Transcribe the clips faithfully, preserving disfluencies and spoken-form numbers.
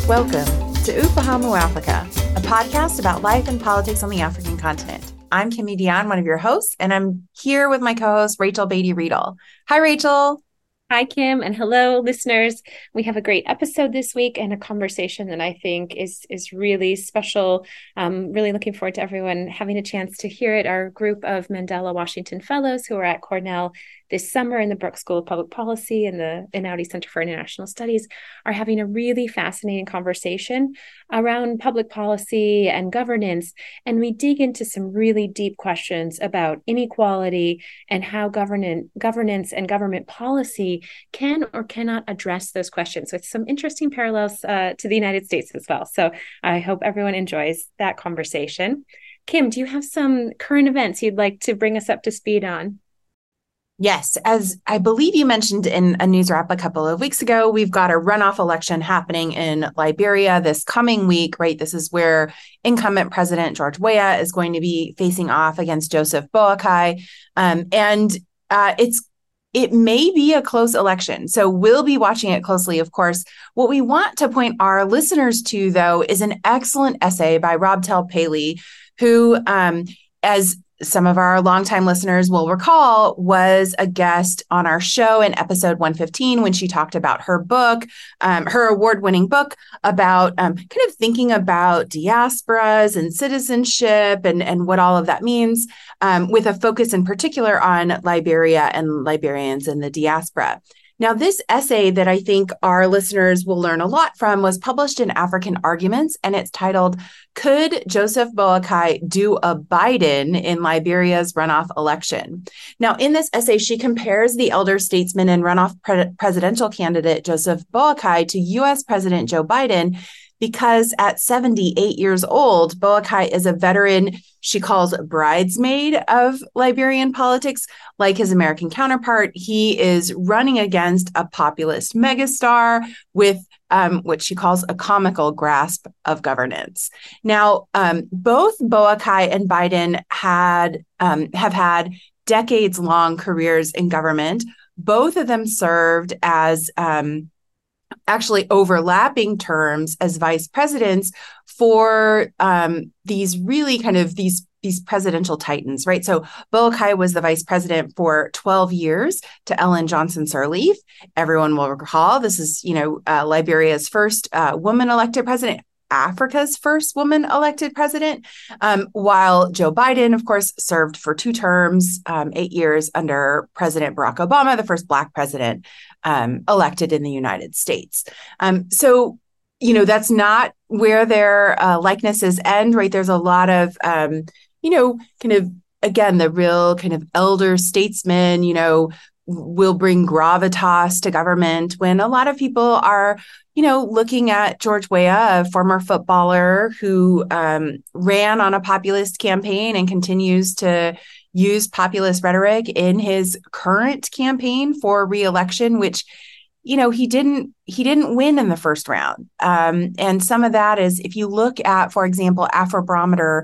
Welcome to Ufahamu Africa, a podcast about life and politics on the African continent. I'm Kimmy Dion, one of your hosts, and I'm here with my co-host, Rachel Beatty-Riedel. Hi, Rachel. Hi, Kim, and hello, listeners. We have a great episode this week and a conversation that I think is is really special. Um, really looking forward to everyone having a chance to hear it. Our group of Mandela Washington Fellows who are at Cornell this summer in the Brooks School of Public Policy and the Einaudi Center for International Studies are having a really fascinating conversation around public policy and governance. And we dig into some really deep questions about inequality and how governance, governance and government policy can or cannot address those questions with some interesting parallels uh, to the United States as well. So I hope everyone enjoys that conversation. Kim, do you have some current events you'd like to bring us up to speed on? Yes, as I believe you mentioned in a news wrap a couple of weeks ago, we've got a runoff election happening in Liberia this coming week, right? This is where incumbent President George Weah is going to be facing off against Joseph Boakai. Um, and uh, it's It may be a close election, so we'll be watching it closely, of course. What we want to point our listeners to, though, is an excellent essay by Robtel Paley, who, um, as some of our longtime listeners will recall, was a guest on our show in episode one fifteen when she talked about her book, um, her award-winning book about um, kind of thinking about diasporas and citizenship and, and what all of that means, um, with a focus in particular on Liberia and Liberians in the diaspora. Now, this essay that I think our listeners will learn a lot from was published in African Arguments, and it's titled, "Could Joseph Boakai Do a Biden in Liberia's Runoff Election?" Now, in this essay, she compares the elder statesman and runoff pre- presidential candidate Joseph Boakai to U S President Joe Biden, because at seventy-eight years old, Boakai is a veteran she calls bridesmaid of Liberian politics. Like his American counterpart, he is running against a populist megastar with um, what she calls a comical grasp of governance. Now, um, both Boakai and Biden had um, have had decades-long careers in government. Both of them served as um, actually overlapping terms as vice presidents for um, these really kind of these these presidential titans, right? So Boakai was the vice president for twelve years to Ellen Johnson Sirleaf. Everyone will recall this is, you know, uh, Liberia's first uh, woman elected president, Africa's first woman elected president, um, while Joe Biden, of course, served for two terms, um, eight years under President Barack Obama, the first Black president um, elected in the United States. Um, so, you know, that's not where their uh, likenesses end, right? There's a lot of, um, you know, kind of, again, the real kind of elder statesman, you know, will bring gravitas to government when a lot of people are, you know, looking at George Weah, a former footballer who um, ran on a populist campaign and continues to use populist rhetoric in his current campaign for re-election, which, you know, he didn't he didn't win in the first round. Um, and some of that is, if you look at, for example, Afrobarometer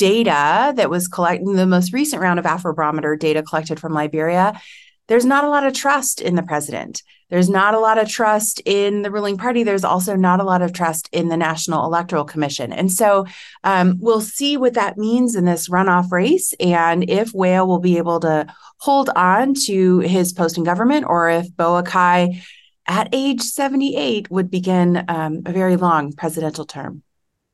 data that was collected, the most recent round of Afrobarometer data collected from Liberia, there's not a lot of trust in the president. There's not a lot of trust in the ruling party. There's also not a lot of trust in the National Electoral Commission. And so um, we'll see what that means in this runoff race, and if Weah will be able to hold on to his post in government, or if Boakai, at age seventy-eight, would begin um, a very long presidential term.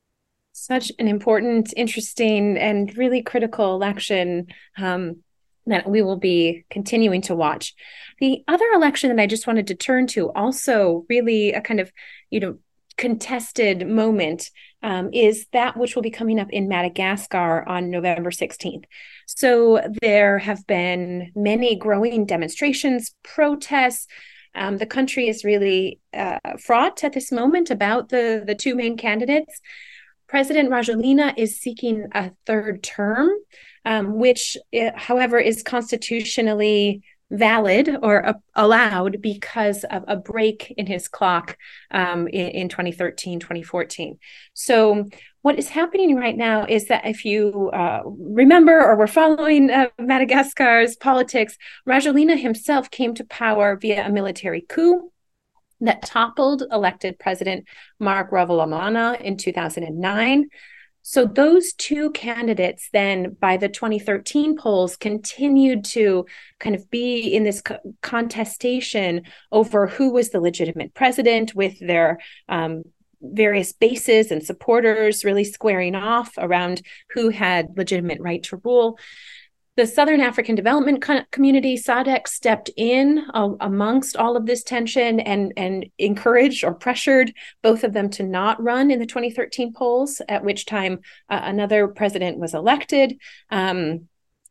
Such an important, interesting, and really critical election um, that we will be continuing to watch. The other election that I just wanted to turn to, also really a kind of, you know, contested moment, um, is that which will be coming up in Madagascar on November sixteenth. So there have been many growing demonstrations, protests. Um, the country is really uh, fraught at this moment about the, the two main candidates. President Rajoelina is seeking a third term, um, which, however, is constitutionally valid or uh, allowed because of a break in his clock um, in, in twenty thirteen, twenty fourteen. So what is happening right now is that if you uh, remember or were following uh, Madagascar's politics, Rajoelina himself came to power via a military coup. that toppled elected President Marc Ravalomanana in two thousand nine. So those two candidates then, by the twenty thirteen polls, continued to kind of be in this co- contestation over who was the legitimate president, with their um, various bases and supporters really squaring off around who had legitimate right to rule. The Southern African Development Co- Community, S A D C, stepped in uh, amongst all of this tension and, and encouraged or pressured both of them to not run in the twenty thirteen polls, at which time uh, another president was elected. Um,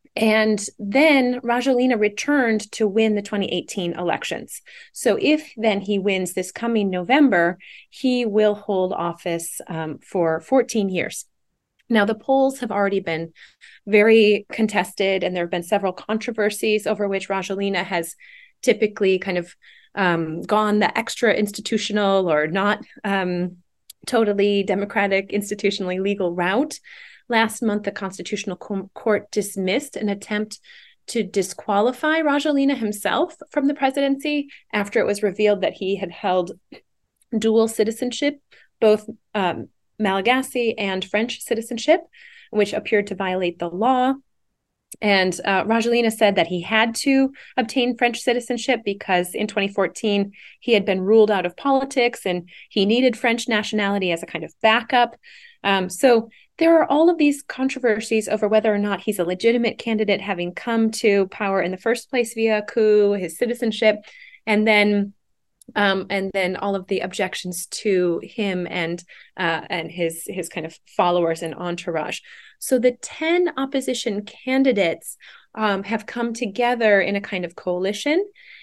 and then Rajoelina returned to win the twenty eighteen elections. So if then he wins this coming November, he will hold office um, for fourteen years. Now, the polls have already been very contested, and there have been several controversies over which Rajoelina has typically kind of um, gone the extra institutional or not um, totally democratic, institutionally legal route. Last month, the Constitutional Court dismissed an attempt to disqualify Rajoelina himself from the presidency after it was revealed that he had held dual citizenship, both um, Malagasy and French citizenship, which appeared to violate the law. And uh, Rajoelina said that he had to obtain French citizenship because in twenty fourteen, he had been ruled out of politics and he needed French nationality as a kind of backup. Um, so there are all of these controversies over whether or not he's a legitimate candidate, having come to power in the first place via a coup, his citizenship, and then Um, and then all of the objections to him and uh, and his his kind of followers and entourage. So the ten opposition candidates um, have come together in a kind of coalition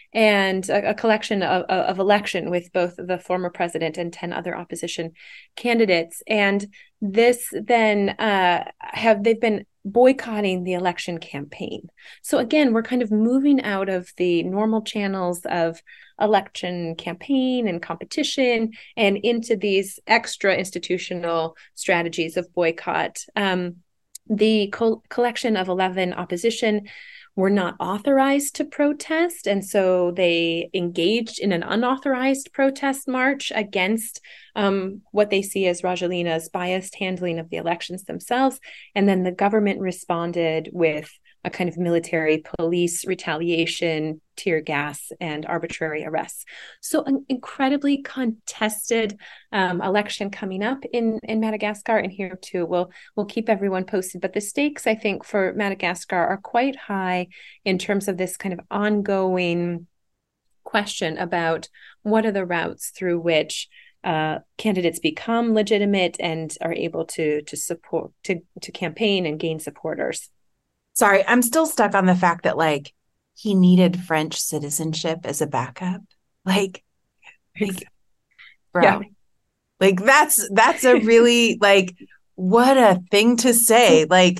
and a, a collection of, of election with both the former president and ten other opposition candidates. And this then uh, have they've been boycotting the election campaign. So again, we're kind of moving out of the normal channels of election campaign and competition and into these extra institutional strategies of boycott. Um, the co- collection of eleven opposition were not authorized to protest, and so they engaged in an unauthorized protest march against um, what they see as Rajoelina's biased handling of the elections themselves. And then the government responded with a kind of military police retaliation, tear gas, and arbitrary arrests. So an incredibly contested um, election coming up in, in Madagascar, and here too, we'll, we'll keep everyone posted. But the stakes, I think, for Madagascar are quite high in terms of this kind of ongoing question about what are the routes through which uh, candidates become legitimate and are able to, to support, to, to campaign and gain supporters. Sorry, I'm still stuck on the fact that, like, he needed French citizenship as a backup. Like, like bro, yeah. like that's that's a really, like, what a thing to say. Like,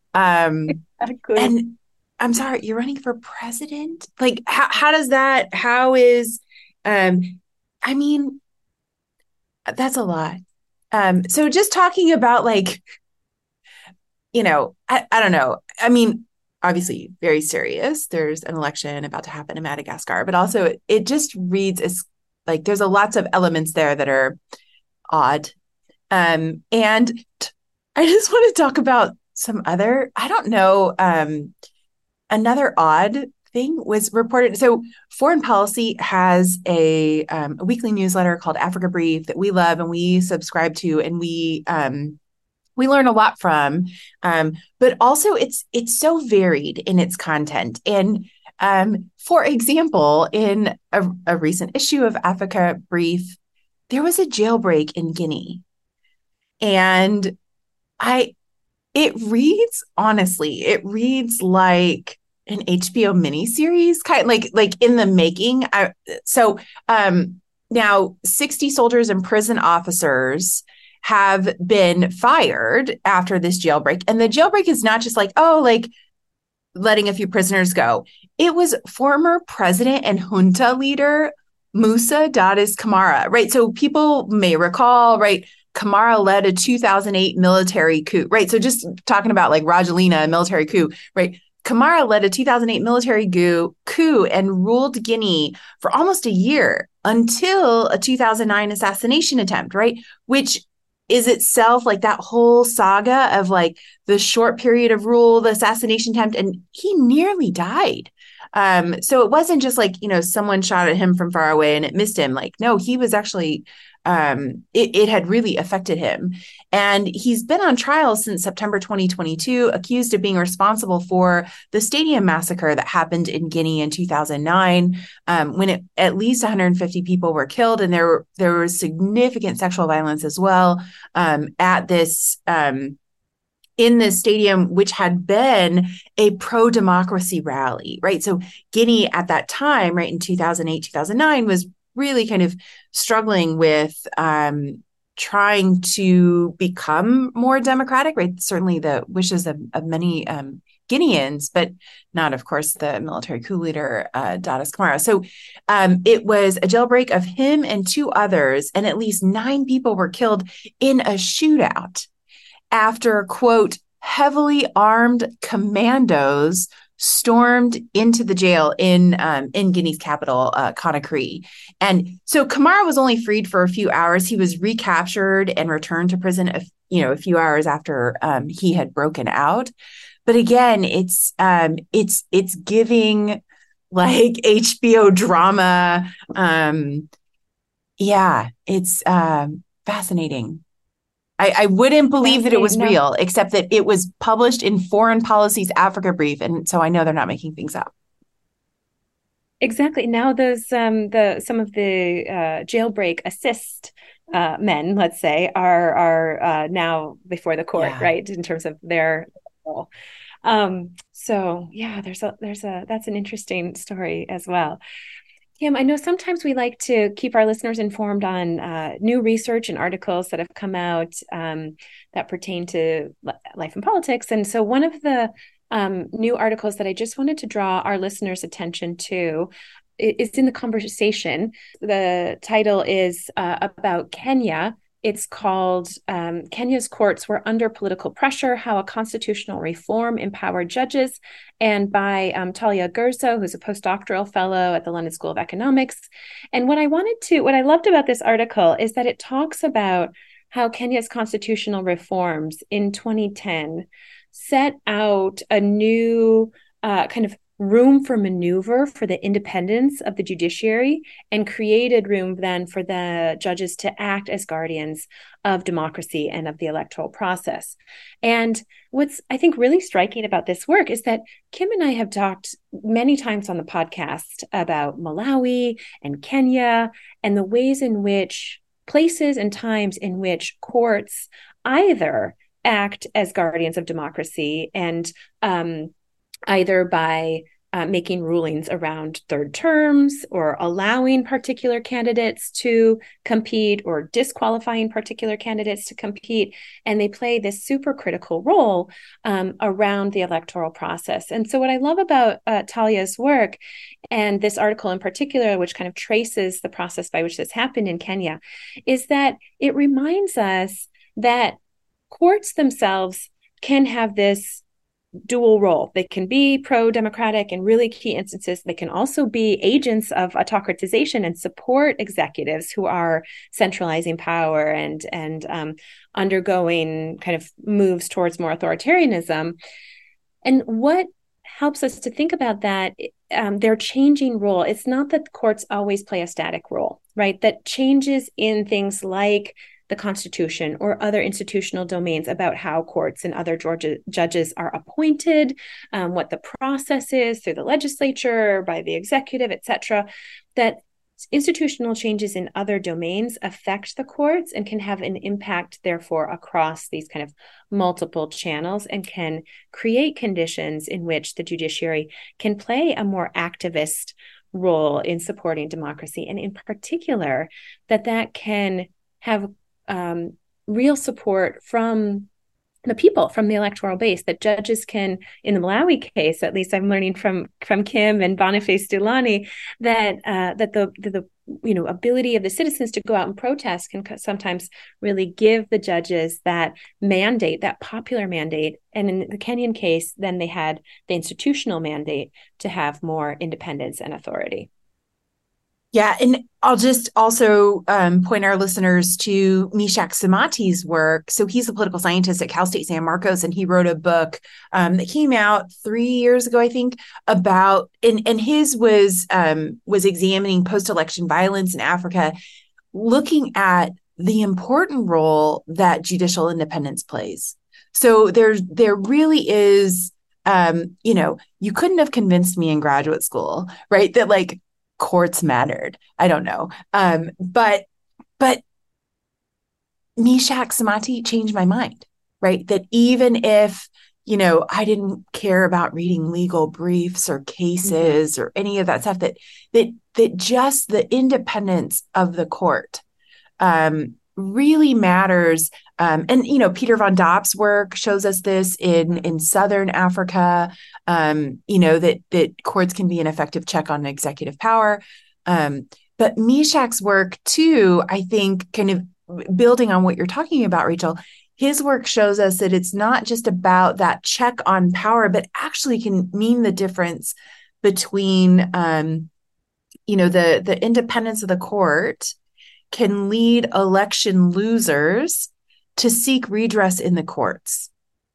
um, exactly. And I'm sorry, you're running for president? Like, how how does that? How is, um, I mean, that's a lot. Um, so just talking about, like, you know, I, I don't know. I mean, obviously very serious. There's an election about to happen in Madagascar, but also it, it just reads as like there's a lots of elements there that are odd. Um, and t- I just want to talk about some other, I don't know, um, another odd thing was reported. So Foreign Policy has a, um, a weekly newsletter called Africa Brief that we love and we subscribe to, and we um, we learn a lot from, um, but also it's it's so varied in its content. And um, for example, in a, a recent issue of Africa Brief, there was a jailbreak in Guinea, and I it reads honestly, it reads like an H B O miniseries, kind of like like in the making. I, so um, now sixty soldiers and prison officers have been fired after this jailbreak. And the jailbreak is not just like, oh, like letting a few prisoners go. It was former president and junta leader Musa Dadis Camara, right? So people may recall, right, Camara led a two thousand eight military coup, right? So just talking about like Rajoelina, a military coup, right? Camara led a two thousand eight military coup, coup and ruled Guinea for almost a year. until a two thousand nine assassination attempt, right? Which is itself like that whole saga of like the short period of rule, the assassination attempt, and he nearly died. Um, so it wasn't just like, you know, someone shot at him from far away and it missed him. Like, no, he was actually, um, it, it had really affected him. And he's been on trial since September twenty twenty-two, accused of being responsible for the stadium massacre that happened in Guinea in two thousand nine, um, when it, at least one hundred fifty people were killed. And there, were, there was significant sexual violence as well um, at this um in this stadium, which had been a pro-democracy rally, right? So Guinea at that time, right, in two thousand eight, two thousand nine, was really kind of struggling with um, trying to become more democratic, right? Certainly the wishes of, of many um, Guineans, but not, of course, the military coup leader, uh, Dadis Camara. So um, it was a jailbreak of him and two others, and at least nine people were killed in a shootout after, quote, heavily armed commandos stormed into the jail in um, in Guinea's capital, uh, Conakry. And so Camara was only freed for a few hours. He was recaptured and returned to prison, a, you know, a few hours after um, he had broken out. But again, it's um, it's it's giving like H B O drama. Um, yeah, it's um, fascinating. I, I wouldn't believe that it was no. real, except that it was published in Foreign Policy's Africa Brief. And so I know they're not making things up. Exactly. Now those um the some of the uh jailbreak assist uh men, let's say, are are uh now before the court, Yeah. right? In terms of their role. Um so yeah, there's a there's a that's an interesting story as well. Kim, I know sometimes we like to keep our listeners informed on uh, new research and articles that have come out um, that pertain to life and politics. And so one of the um, new articles that I just wanted to draw our listeners' attention to is in the conversation. The title is uh, about Kenya. It's called um, Kenya's Courts Were Under Political Pressure, How a Constitutional Reform Empowered Judges, and by um, Talia Gurso, who's a postdoctoral fellow at the London School of Economics. And what I wanted to, what I loved about this article is that it talks about how Kenya's constitutional reforms in twenty ten set out a new uh, kind of room for maneuver for the independence of the judiciary and created room then for the judges to act as guardians of democracy and of the electoral process. And what's, I think, really striking about this work is that Kim and I have talked many times on the podcast about Malawi and Kenya and the ways in which places and times in which courts either act as guardians of democracy and um, either by uh, making rulings around third terms or allowing particular candidates to compete or disqualifying particular candidates to compete. And they play this super critical role um, around the electoral process. And so what I love about uh, Talia's work, and this article in particular, which kind of traces the process by which this happened in Kenya, is that it reminds us that courts themselves can have this dual role. They can be pro-democratic in really key instances. They can also be agents of autocratization and support executives who are centralizing power and and um, undergoing kind of moves towards more authoritarianism. And what helps us to think about that, um, their changing role, it's not that the courts always play a static role, right? That changes in things like the Constitution or other institutional domains about how courts and other Georgia judges are appointed, um, what the process is through the legislature, by the executive, et cetera, that institutional changes in other domains affect the courts and can have an impact, therefore, across these kind of multiple channels and can create conditions in which the judiciary can play a more activist role in supporting democracy. And in particular, that that can have um, real support from the people, from the electoral base, that judges can, in the Malawi case, at least I'm learning from from Kim and Boniface Dulani, that uh, that the, the the you know ability of the citizens to go out and protest can sometimes really give the judges that mandate, that popular mandate. And in the Kenyan case, then they had the institutional mandate to have more independence and authority. Yeah, and I'll just also um, point our listeners to Mishak Samati's work. So he's a political scientist at Cal State San Marcos, and he wrote a book um, that came out three years ago, I think, about and and his was um, was examining post-election violence in Africa, looking at the important role that judicial independence plays. So there's there really is, um, you know, you couldn't have convinced me in graduate school, right? That like courts mattered. I don't know. Um, but but Mishak Samati changed my mind, right? That even if, you know, I didn't care about reading legal briefs or cases mm-hmm. or any of that stuff, that that that just the independence of the court um, really matters. Um, and, you know, Peter Van Dop's work shows us this in, in Southern Africa, um, you know, that, that courts can be an effective check on executive power. Um, but Mishak's work, too, I think, kind of building on what you're talking about, Rachel, his work shows us that it's not just about that check on power, but actually can mean the difference between, um, you know, the, the independence of the court can lead election losers to seek redress in the courts.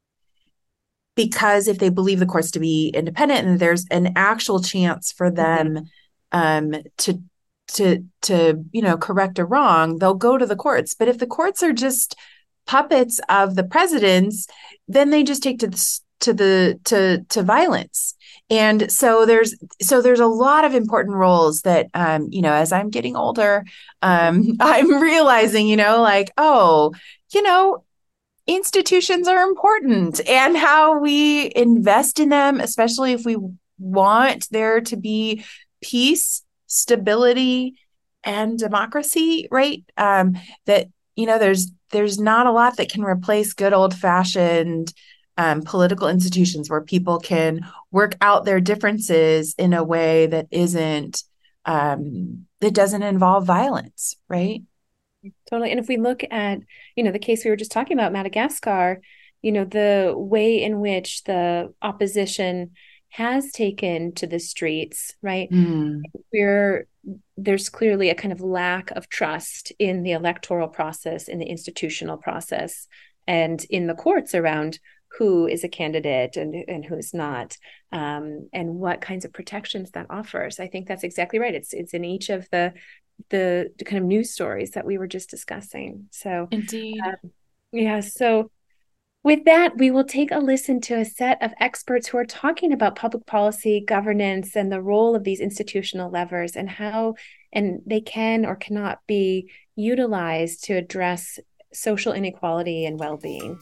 Because if they believe the courts to be independent and there's an actual chance for them mm-hmm. um, to, to, to, you know, correct a wrong, they'll go to the courts. But if the courts are just puppets of the presidents, then they just take to the, to the, to, to violence. And so there's so there's a lot of important roles that, um, you know, as I'm getting older, um, I'm realizing, you know, like, oh, you know, institutions are important and how we invest in them, especially if we want there to be peace, stability, and democracy, right? Um, that, you know, there's there's not a lot that can replace good old fashioned Um, political institutions where people can work out their differences in a way that isn't, um, that doesn't involve violence, right? Totally. And if we look at, you know, the case we were just talking about, Madagascar, you know, the way in which the opposition has taken to the streets, right? Mm. We're, there's clearly a kind of lack of trust in the electoral process, in the institutional process, and in the courts around who is a candidate and, and who's not, um, and what kinds of protections that offers. I think that's exactly right. It's it's in each of the the kind of news stories that we were just discussing. So indeed, um, yeah. So with that, we will take a listen to a set of experts who are talking about public policy, governance, and the role of these institutional levers and how and they can or cannot be utilized to address social inequality and well-being.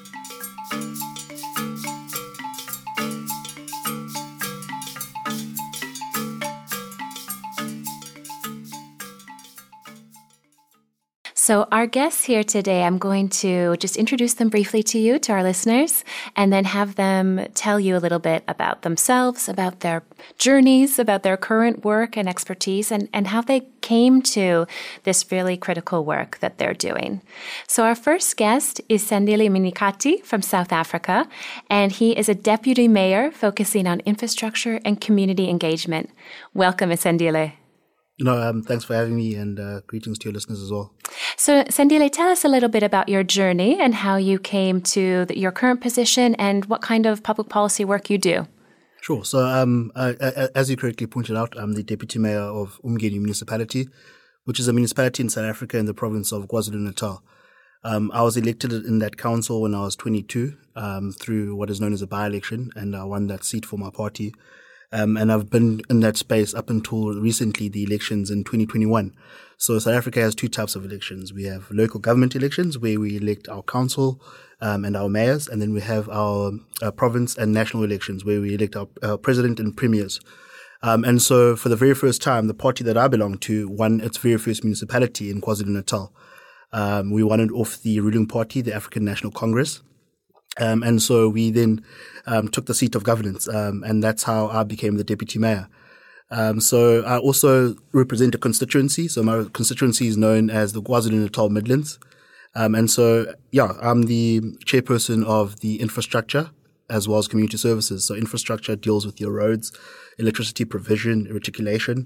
So our guests here today, I'm going to just introduce them briefly to you, to our listeners, and then have them tell you a little bit about themselves, about their journeys, about their current work and expertise, and, and how they came to this really critical work that they're doing. So our first guest is Sandile Minikati from South Africa, and he is a deputy mayor focusing on infrastructure and community engagement. Welcome, Sandile. No, um, thanks for having me, and uh, greetings to your listeners as well. So, Sandile, tell us a little bit about your journey and how you came to the, your current position and what kind of public policy work you do. Sure. So, um, uh, as you correctly pointed out, I'm the Deputy Mayor of Umgeni Municipality, which is a municipality in South Africa in the province of KwaZulu-Natal. Um, I was elected in that council when I was twenty-two um, through what is known as a by-election, and I won that seat for my party. Um, and I've been in that space up until recently, the elections in twenty twenty-one. So South Africa has two types of elections. We have local government elections where we elect our council um, and our mayors. And then we have our uh, province and national elections where we elect our, our president and premiers. Um, and so for the very first time, the party that I belong to won its very first municipality in KwaZulu-Natal. Um, we won it off the ruling party, the African National Congress. Um, and so we then um, took the seat of governance, um, and that's how I became the deputy mayor. Um, so I also represent a constituency. So my constituency is known as the KwaZulu-Natal Midlands. Um, and so, yeah, I'm the chairperson of the infrastructure as well as community services. So infrastructure deals with your roads, electricity provision, reticulation.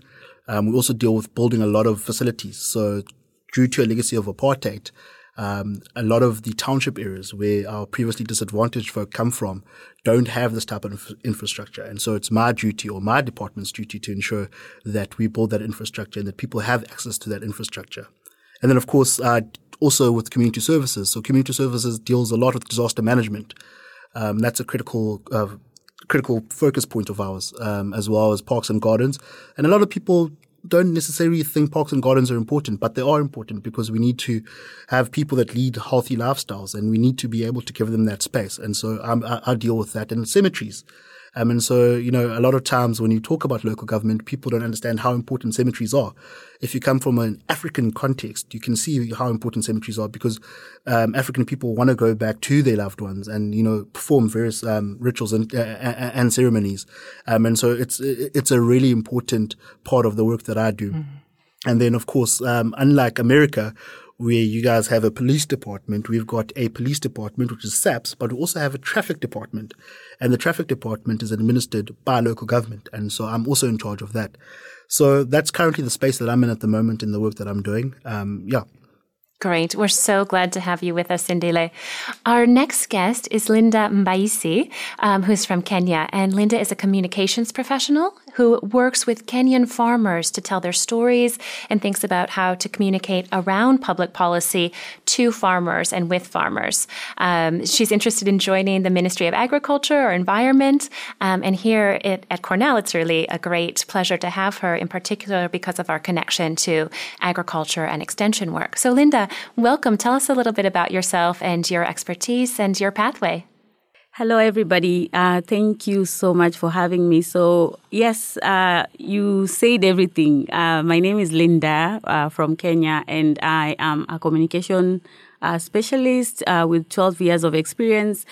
Um, we also deal with building a lot of facilities. So due to a legacy of apartheid, um, a lot of the township areas where our previously disadvantaged folk come from don't have this type of inf- infrastructure. And so it's my duty or my department's duty to ensure that we build that infrastructure and that people have access to that infrastructure. And then, of course, uh, also with community services. So community services deals a lot with disaster management. Um, that's a critical uh, critical focus point of ours, um, as well as parks and gardens. And a lot of people don't necessarily think parks and gardens are important, but they are important because we need to have people that lead healthy lifestyles and we need to be able to give them that space. And so um, I, I deal with that. And cemeteries. Um, and so, you know, a lot of times when you talk about local government, people don't understand how important cemeteries are. If you come from an African context, you can see how important cemeteries are because um, African people want to go back to their loved ones and, you know, perform various um, rituals and, uh, and ceremonies. Um, and so it's it's a really important part of the work that I do. Mm-hmm. And then, of course, um, unlike America, where you guys have a police department, we've got a police department, which is SAPS, but we also have a traffic department. And the traffic department is administered by local government. And so I'm also in charge of that. So that's currently the space that I'm in at the moment in the work that I'm doing. Um, yeah. Great. We're so glad to have you with us, Sindile. Our next guest is Linda Mbaisi, um, who's from Kenya. And Linda is a communications professional who works with Kenyan farmers to tell their stories and thinks about how to communicate around public policy to farmers and with farmers. Um, she's interested in joining the Ministry of Agriculture or Environment. Um, and here at, at Cornell, it's really a great pleasure to have her, in particular because of our connection to agriculture and extension work. So, Linda, welcome. Tell us a little bit about yourself and your expertise and your pathway. Hello, everybody. Uh, thank you so much for having me. So, yes, uh, you said everything. Uh, my name is Linda uh, from Kenya, and I am a communication uh, specialist uh, with twelve years of experience.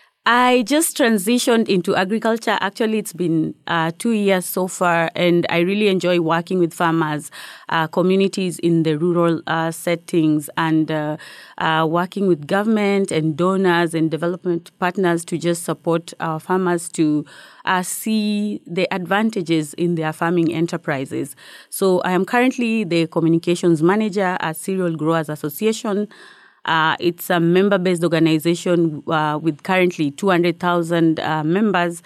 I just transitioned into agriculture. Actually, it's been uh, two years so far, and I really enjoy working with farmers, uh, communities in the rural uh, settings, and uh, uh, working with government and donors and development partners to just support our farmers to uh, see the advantages in their farming enterprises. So I am currently the communications manager at Cereal Growers Association. Uh, it's a member-based organization uh, with currently two hundred thousand uh, members.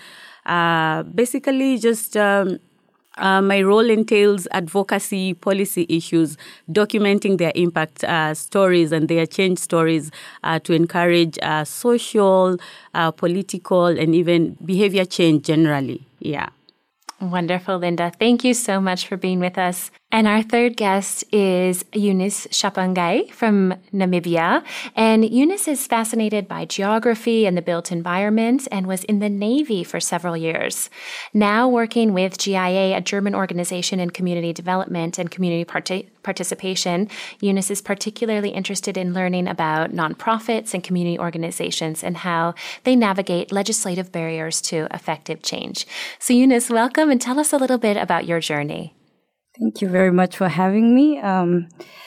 Uh, basically, just um, uh, my role entails advocacy, policy issues, documenting their impact uh, stories and their change stories uh, to encourage uh, social, uh, political, and even behavior change generally. Yeah. Wonderful, Linda. Thank you so much for being with us. And our third guest is Eunice Shapangai from Namibia. And Eunice is fascinated by geography and the built environment and was in the Navy for several years. Now working with G I A, a German organization in community development and community part- participation, Eunice is particularly interested in learning about nonprofits and community organizations and how they navigate legislative barriers to effective change. So Eunice, welcome and tell us a little bit about your journey. Thank you very much for having me. Um,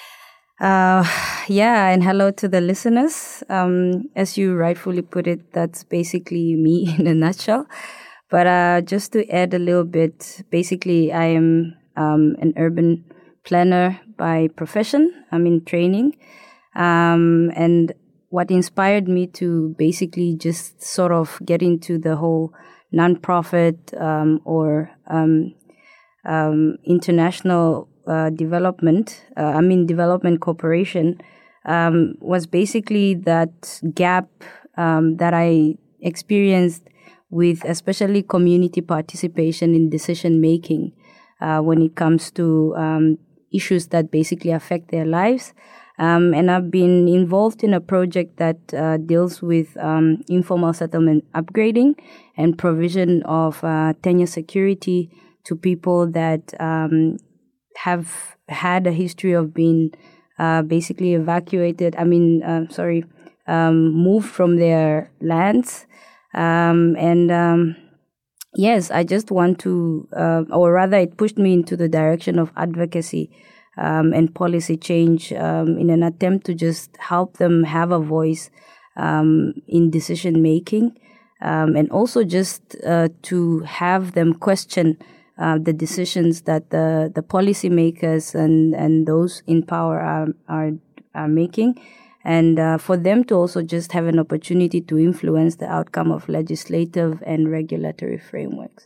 uh, yeah, and hello to the listeners. Um, as you rightfully put it, that's basically me in a nutshell. But uh, just to add a little bit, basically, I am um, an urban planner by profession. I'm in training. Um, and what inspired me to basically just sort of get into the whole nonprofit um, or um Um, international uh, development, uh, I mean development cooperation, um, was basically that gap um, that I experienced with especially community participation in decision making uh, when it comes to um, issues that basically affect their lives. Um, and I've been involved in a project that uh, deals with um, informal settlement upgrading and provision of uh, tenure security to people that um, have had a history of being uh, basically evacuated, I mean, uh, sorry, um, moved from their lands. Um, and um, yes, I just want to, uh, or rather it pushed me into the direction of advocacy um, and policy change um, in an attempt to just help them have a voice um, in decision making um, and also just uh, to have them question uh, the decisions that the, the policymakers and, and those in power are, are, are making. And uh, for them to also just have an opportunity to influence the outcome of legislative and regulatory frameworks.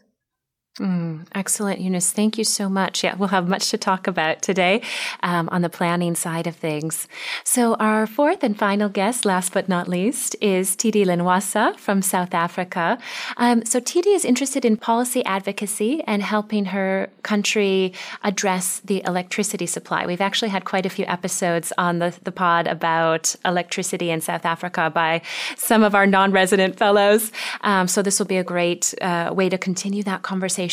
Mm, excellent, Eunice. Thank you so much. Yeah, we'll have much to talk about today um, on the planning side of things. So our fourth and final guest, last but not least, is Tidi Linwasa from South Africa. Um, so Tidi is interested in policy advocacy and helping her country address the electricity supply. We've actually had quite a few episodes on the, the pod about electricity in South Africa by some of our non-resident fellows. Um, so this will be a great uh, way to continue that conversation.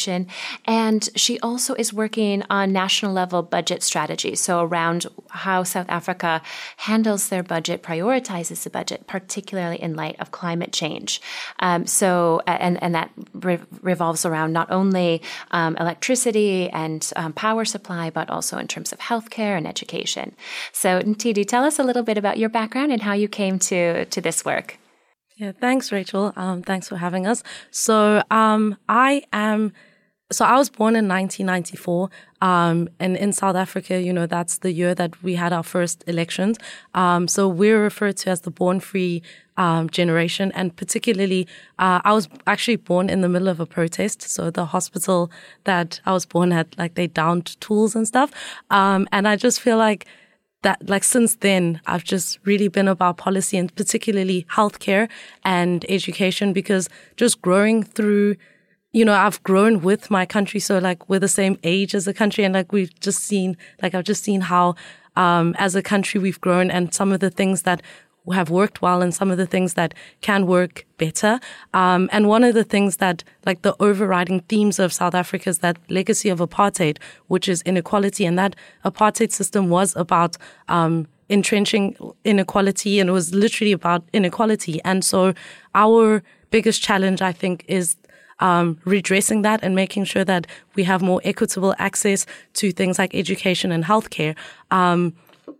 And she also is working on national level budget strategies. So around how South Africa handles their budget, prioritizes the budget, particularly in light of climate change. Um, so, and, and that re- revolves around not only um, electricity and um, power supply, but also in terms of healthcare and education. So Ntidi, tell us a little bit about your background and how you came to, to this work. Yeah, thanks, Rachel. Um, thanks for having us. So, um, I am, so I was born in nineteen ninety-four, um, and in South Africa, you know, that's the year that we had our first elections. Um, so we're referred to as the born-free, um, generation. And particularly, uh, I was actually born in the middle of a protest. So the hospital that I was born at, like, they downed tools and stuff. Um, and I just feel like, that like since then, I've just really been about policy and particularly healthcare and education, because just growing through, you know, I've grown with my country. So like we're the same age as a country. And like we've just seen, like I've just seen how, um, as a country we've grown and some of the things that have worked well and some of the things that can work better. Um, and one of the things that, like the overriding themes of South Africa is that legacy of apartheid, which is inequality. And that apartheid system was about, um, entrenching inequality, and it was literally about inequality. And so our biggest challenge, I think, is Um, redressing that and making sure that we have more equitable access to things like education and healthcare. Um,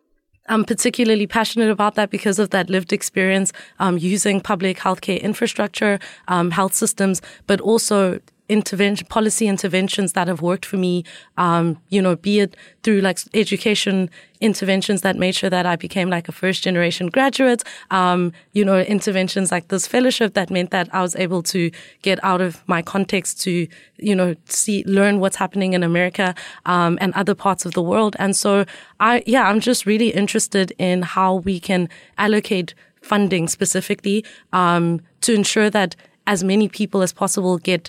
I'm particularly passionate about that because of that lived experience, um, using public healthcare infrastructure, um, health systems, but also intervention, policy interventions that have worked for me, um, you know, be it through like education interventions that made sure that I became like a first generation graduate, um, you know, interventions like this fellowship that meant that I was able to get out of my context to, you know, see, learn what's happening in America, um, and other parts of the world. And so I, yeah, I'm just really interested in how we can allocate funding specifically, um, to ensure that as many people as possible get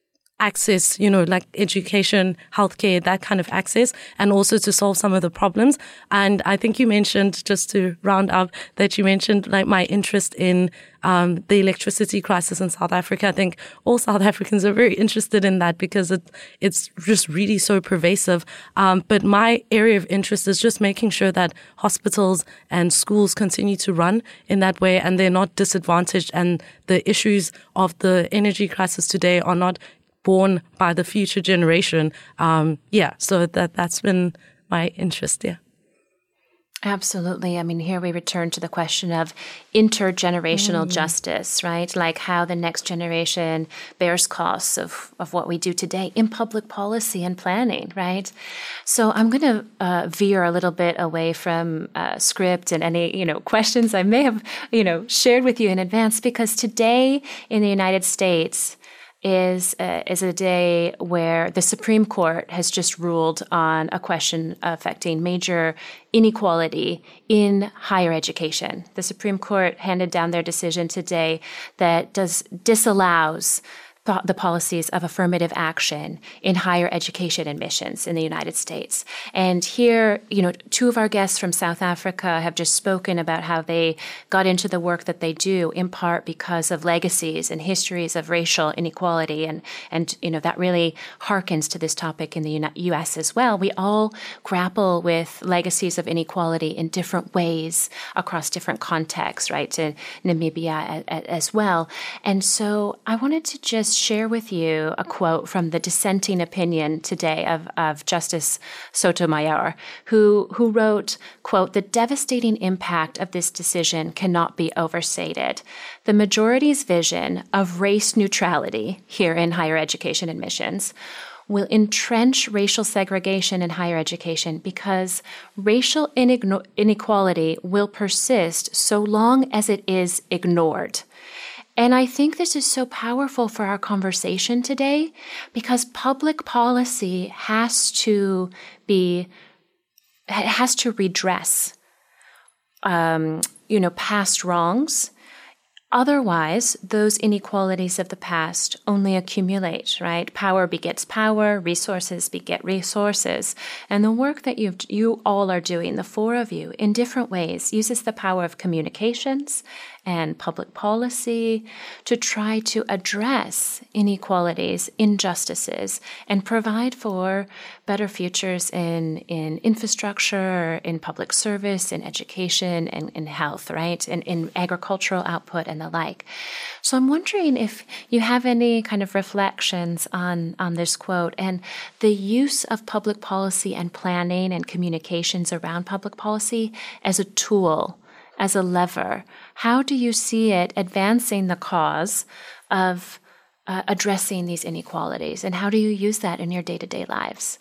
access, you know, like education, healthcare, that kind of access, and also to solve some of the problems. And I think you mentioned, just to round up, that you mentioned like my interest in um, the electricity crisis in South Africa. I think all South Africans are very interested in that because it it's just really so pervasive. Um, but my area of interest is just making sure that hospitals and schools continue to run in that way and they're not disadvantaged, and the issues of the energy crisis today are not borne by the future generation. Um, yeah, so that, that's been my interest, yeah. Absolutely. I mean, here we return to the question of intergenerational mm. justice, right? Like how the next generation bears costs of, of what we do today in public policy and planning, right? So I'm going to uh, veer a little bit away from uh, script and any, you know, questions I may have, you know, shared with you in advance, because today in the United States is uh, is a day where the Supreme Court has just ruled on a question affecting major inequality in higher education. The Supreme Court handed down their decision today that does disallows the policies of affirmative action in higher education admissions in the United States. And here, you know, two of our guests from South Africa have just spoken about how they got into the work that they do in part because of legacies and histories of racial inequality. And, and you know, that really harkens to this topic in the U S as well. We all grapple with legacies of inequality in different ways across different contexts, right, to Namibia as well. And so I wanted to just share with you a quote from the dissenting opinion today of, of Justice Sotomayor, who, who wrote, quote, "The devastating impact of this decision cannot be overstated. The majority's vision of race neutrality here in higher education admissions will entrench racial segregation in higher education because racial inigno- inequality will persist so long as it is ignored. And I think this is so powerful for our conversation today because public policy has to be, has to redress, um, you know, past wrongs. Otherwise, those inequalities of the past only accumulate, right? Power begets power, resources beget resources. And the work that you you all are doing, the four of you, in different ways, uses the power of communications and public policy to try to address inequalities, injustices, and provide for better futures in, in infrastructure, in public service, in education, and in health, right? And in agricultural output and the like. So I'm wondering if you have any kind of reflections on, on this quote and the use of public policy and planning and communications around public policy as a tool, as a lever. How do you see it advancing the cause of uh, addressing these inequalities? And how do you use that in your day-to-day lives?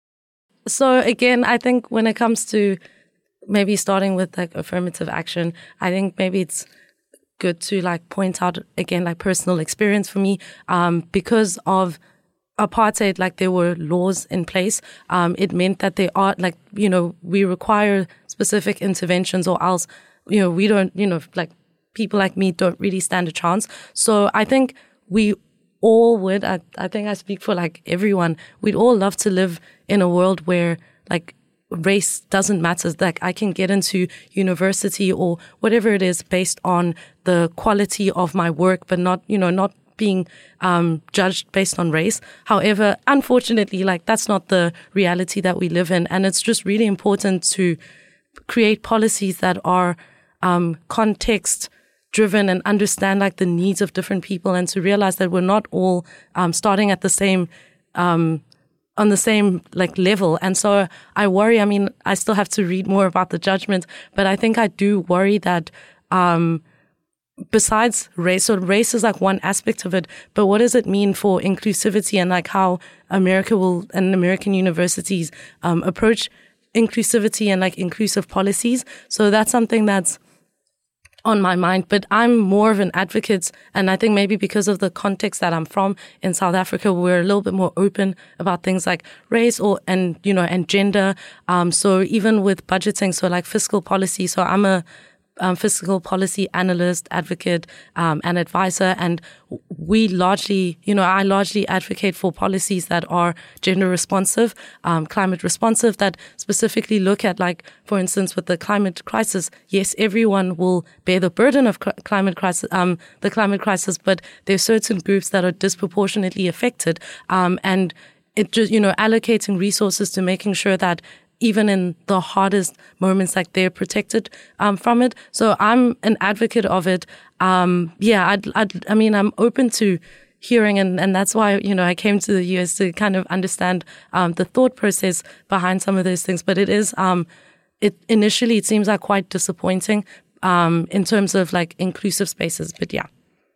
So again, I think when it comes to maybe starting with like affirmative action, I think maybe it's good to like point out again, like personal experience for me, um, because of apartheid, like there were laws in place. Um, it meant that they are like, you know, we require specific interventions or else, you know, we don't, you know, like people like me don't really stand a chance. So I think we all would, I, I think I speak for like everyone, we'd all love to live in a world where like race doesn't matter. Like I can get into university or whatever it is based on the quality of my work, but not, you know, not being um, judged based on race. However, unfortunately, like that's not the reality that we live in. And it's just really important to create policies that are um, context driven and understand like the needs of different people and to realize that we're not all um, starting at the same um on the same like level. And so I worry, I mean, I still have to read more about the judgment, but I think I do worry that um, besides race, so race is like one aspect of it, but what does it mean for inclusivity and like how America will and American universities um, approach inclusivity and like inclusive policies? So that's something that's on my mind, but I'm more of an advocate. And I think maybe because of the context that I'm from in South Africa, we're a little bit more open about things like race or, and, you know, and gender. Um, so even with budgeting, so like fiscal policy. So I'm a um, fiscal policy analyst, advocate, um, and advisor. And we largely, you know, I largely advocate for policies that are gender responsive, um, climate responsive, that specifically look at, like, for instance, with the climate crisis, yes, everyone will bear the burden of cl- climate crisis, um, the climate crisis, but there are certain groups that are disproportionately affected. Um, and it just, you know, allocating resources to making sure that even in the hardest moments, like they're protected um, from it. So I'm an advocate of it. Um, yeah, I'd, I'd, I mean, I'm open to hearing, and, and that's why, you know, I came to the U S to kind of understand um, the thought process behind some of those things. But it is, um, it initially, it seems like quite disappointing um, in terms of like inclusive spaces. But yeah.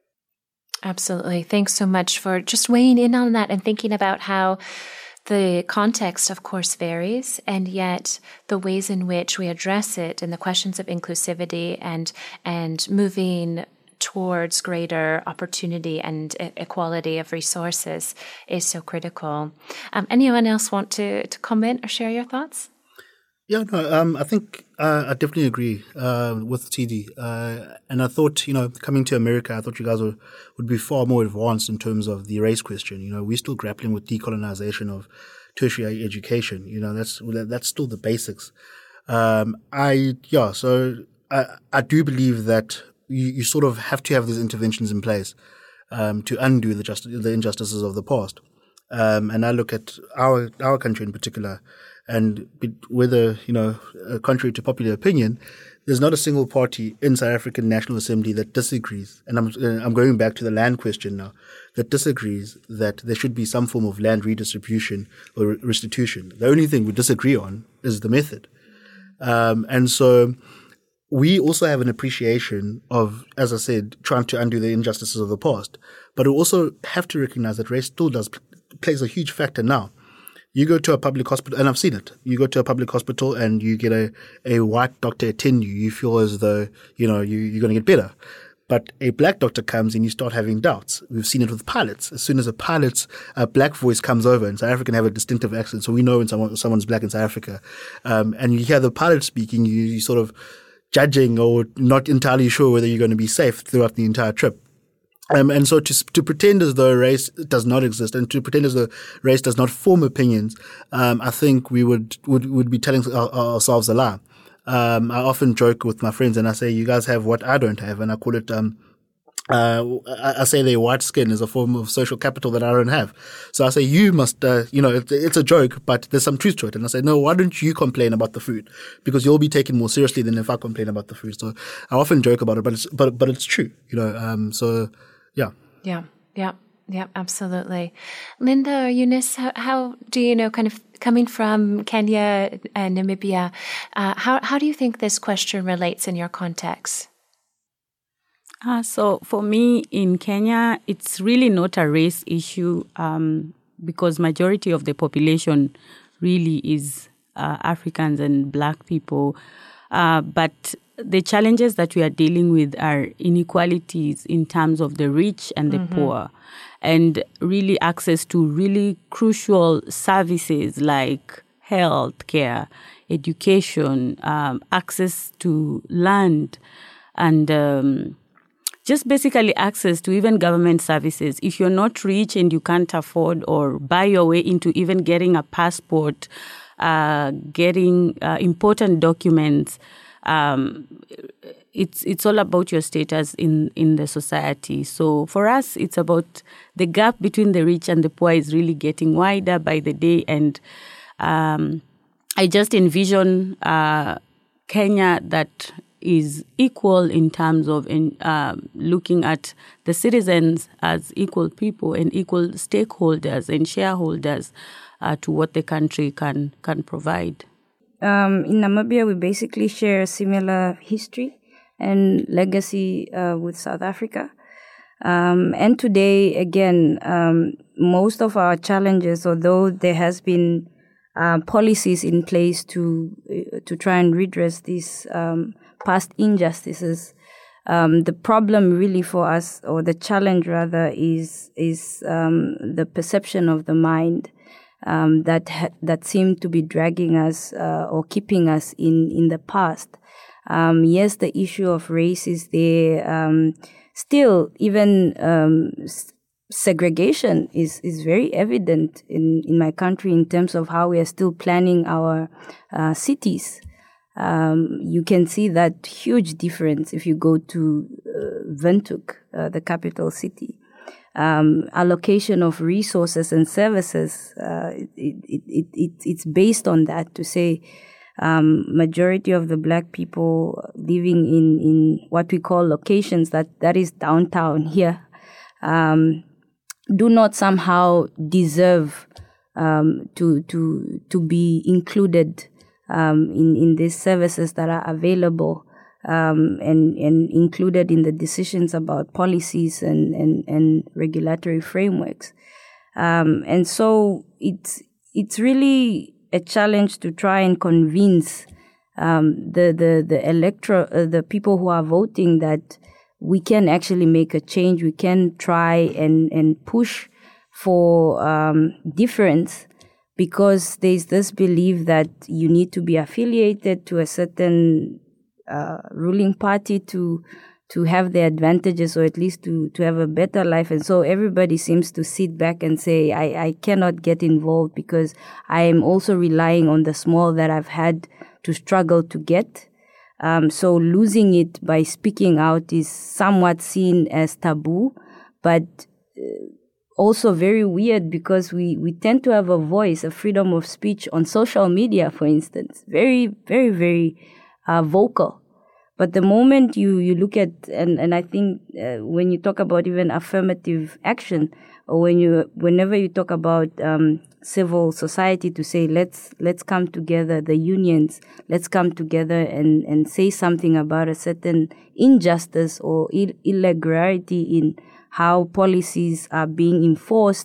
Absolutely. Thanks so much for just weighing in on that and thinking about how the context, of course, varies, and yet the ways in which we address it and the questions of inclusivity and and moving towards greater opportunity and equality of resources is so critical. Um, anyone else want to, to comment or share your thoughts? Yeah, no, um, I think uh, I definitely agree uh, with T D. Uh, and I thought, you know, coming to America, I thought you guys were, would be far more advanced in terms of the race question. You know, we're still grappling with decolonization of tertiary education. You know, that's that's still the basics. Um, I yeah, so I I do believe that you, you sort of have to have these interventions in place um, to undo the just the injustices of the past. Um, and I look at our our country in particular. And whether, you know, uh, contrary to popular opinion, there's not a single party in South African National Assembly that disagrees. And I'm uh, I'm going back to the land question now, that disagrees that there should be some form of land redistribution or restitution. The only thing we disagree on is the method. Um, and so we also have an appreciation of, as I said, trying to undo the injustices of the past. But we also have to recognize that race still does plays a huge factor now. You go to a public hospital, and I've seen it. You go to a public hospital and you get a, a white doctor attend you. You feel as though, you know, you, you're going to get better. But a black doctor comes and you start having doubts. We've seen it with pilots. As soon as a pilot's a black voice comes over, and South African have a distinctive accent, so we know when someone, someone's black in South Africa, um, and you hear the pilot speaking, you, you sort of judging or not entirely sure whether you're going to be safe throughout the entire trip. Um, and so to to pretend as though race does not exist and to pretend as though race does not form opinions, um, I think we would, would, would be telling our, ourselves a lie. Um, I often joke with my friends and I say, you guys have what I don't have. And I call it, um, uh, I, I say their white skin is a form of social capital that I don't have. So I say, you must, uh, you know, it's, it's a joke, but there's some truth to it. And I say, no, why don't you complain about the food? Because you'll be taken more seriously than if I complain about the food. So I often joke about it, but it's, but, but it's true, you know, um, so. Yeah. Yeah. Yeah. Yeah. Absolutely. Linda or Eunice, how, how do you know, kind of coming from Kenya and Namibia, uh, how how do you think this question relates in your context? Uh, so for me in Kenya, it's really not a race issue um, because majority of the population really is uh, Africans and Black people, uh, but the challenges that we are dealing with are inequalities in terms of the rich and the mm-hmm. poor, and really access to really crucial services like health care, education, um, access to land, and um, just basically access to even government services. If you're not rich and you can't afford or buy your way into even getting a passport, uh, getting uh, important documents, Um, it's it's all about your status in, in the society. So for us, it's about the gap between the rich and the poor is really getting wider by the day. And um, I just envision uh, Kenya that is equal in terms of in, uh, looking at the citizens as equal people and equal stakeholders and shareholders uh, to what the country can can provide. Um, in Namibia, we basically share a similar history and legacy uh, with South Africa. Um, and today, again, um, most of our challenges, although there has been uh, policies in place to uh, to try and redress these um, past injustices, um, the problem really for us, or the challenge rather, is is um, the perception of the mind. Um, that ha- that seem to be dragging us uh, or keeping us in, in the past. Um, yes, the issue of race is there. Um, still, even um, s- segregation is, is very evident in, in my country in terms of how we are still planning our uh, cities. Um, you can see that huge difference if you go to uh, Windhoek, uh, the capital city. Um, allocation of resources and services, uh, it, it, it, it, it's based on that to say um, majority of the Black people living in, in what we call locations, that, that is downtown here, um, do not somehow deserve um, to to to be included um, in, in these services that are available. Um, and, and included in the decisions about policies and, and, and regulatory frameworks. Um, and so it's, it's really a challenge to try and convince, um, the, the, the electro, uh, the people who are voting that we can actually make a change. We can try and, and push for, um, difference, because there's this belief that you need to be affiliated to a certain Uh, ruling party to to have the advantages, or at least to, to have a better life. And so everybody seems to sit back and say, I, I cannot get involved because I am also relying on the small that I've had to struggle to get. Um, so losing it by speaking out is somewhat seen as taboo, but uh, also very weird, because we, we tend to have a voice, a freedom of speech on social media, for instance, very, very, very Uh, vocal. But the moment you, you look at, and, and I think uh, when you talk about even affirmative action, or when you, whenever you talk about um, civil society to say, let's, let's come together, the unions, let's come together and, and say something about a certain injustice or Ill- irregularity in how policies are being enforced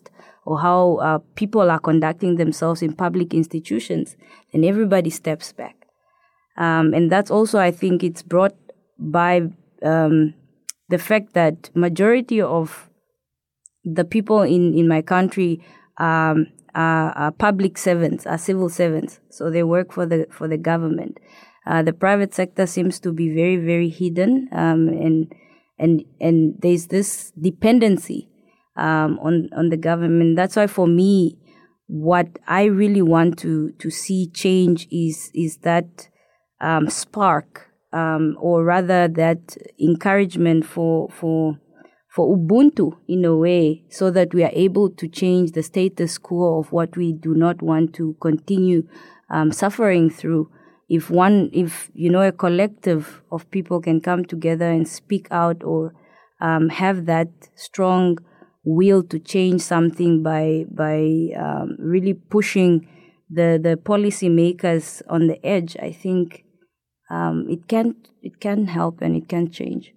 or how uh, people are conducting themselves in public institutions, then everybody steps back. Um, and that's also, I think, it's brought by um, the fact that majority of the people in, in my country um, are, are public servants, are civil servants. So they work for the for the government. Uh, the private sector seems to be very, very hidden, um, and and and there's this dependency um, on on the government. That's why, for me, what I really want to to see change is is that um, spark, um, or rather that encouragement for for. for Ubuntu in a way, so that we are able to change the status quo of what we do not want to continue um, suffering through. If one, if, you know, a collective of people can come together and speak out, or um, have that strong will to change something by by um, really pushing the, the policy makers on the edge, I think um, it can it can help and it can change.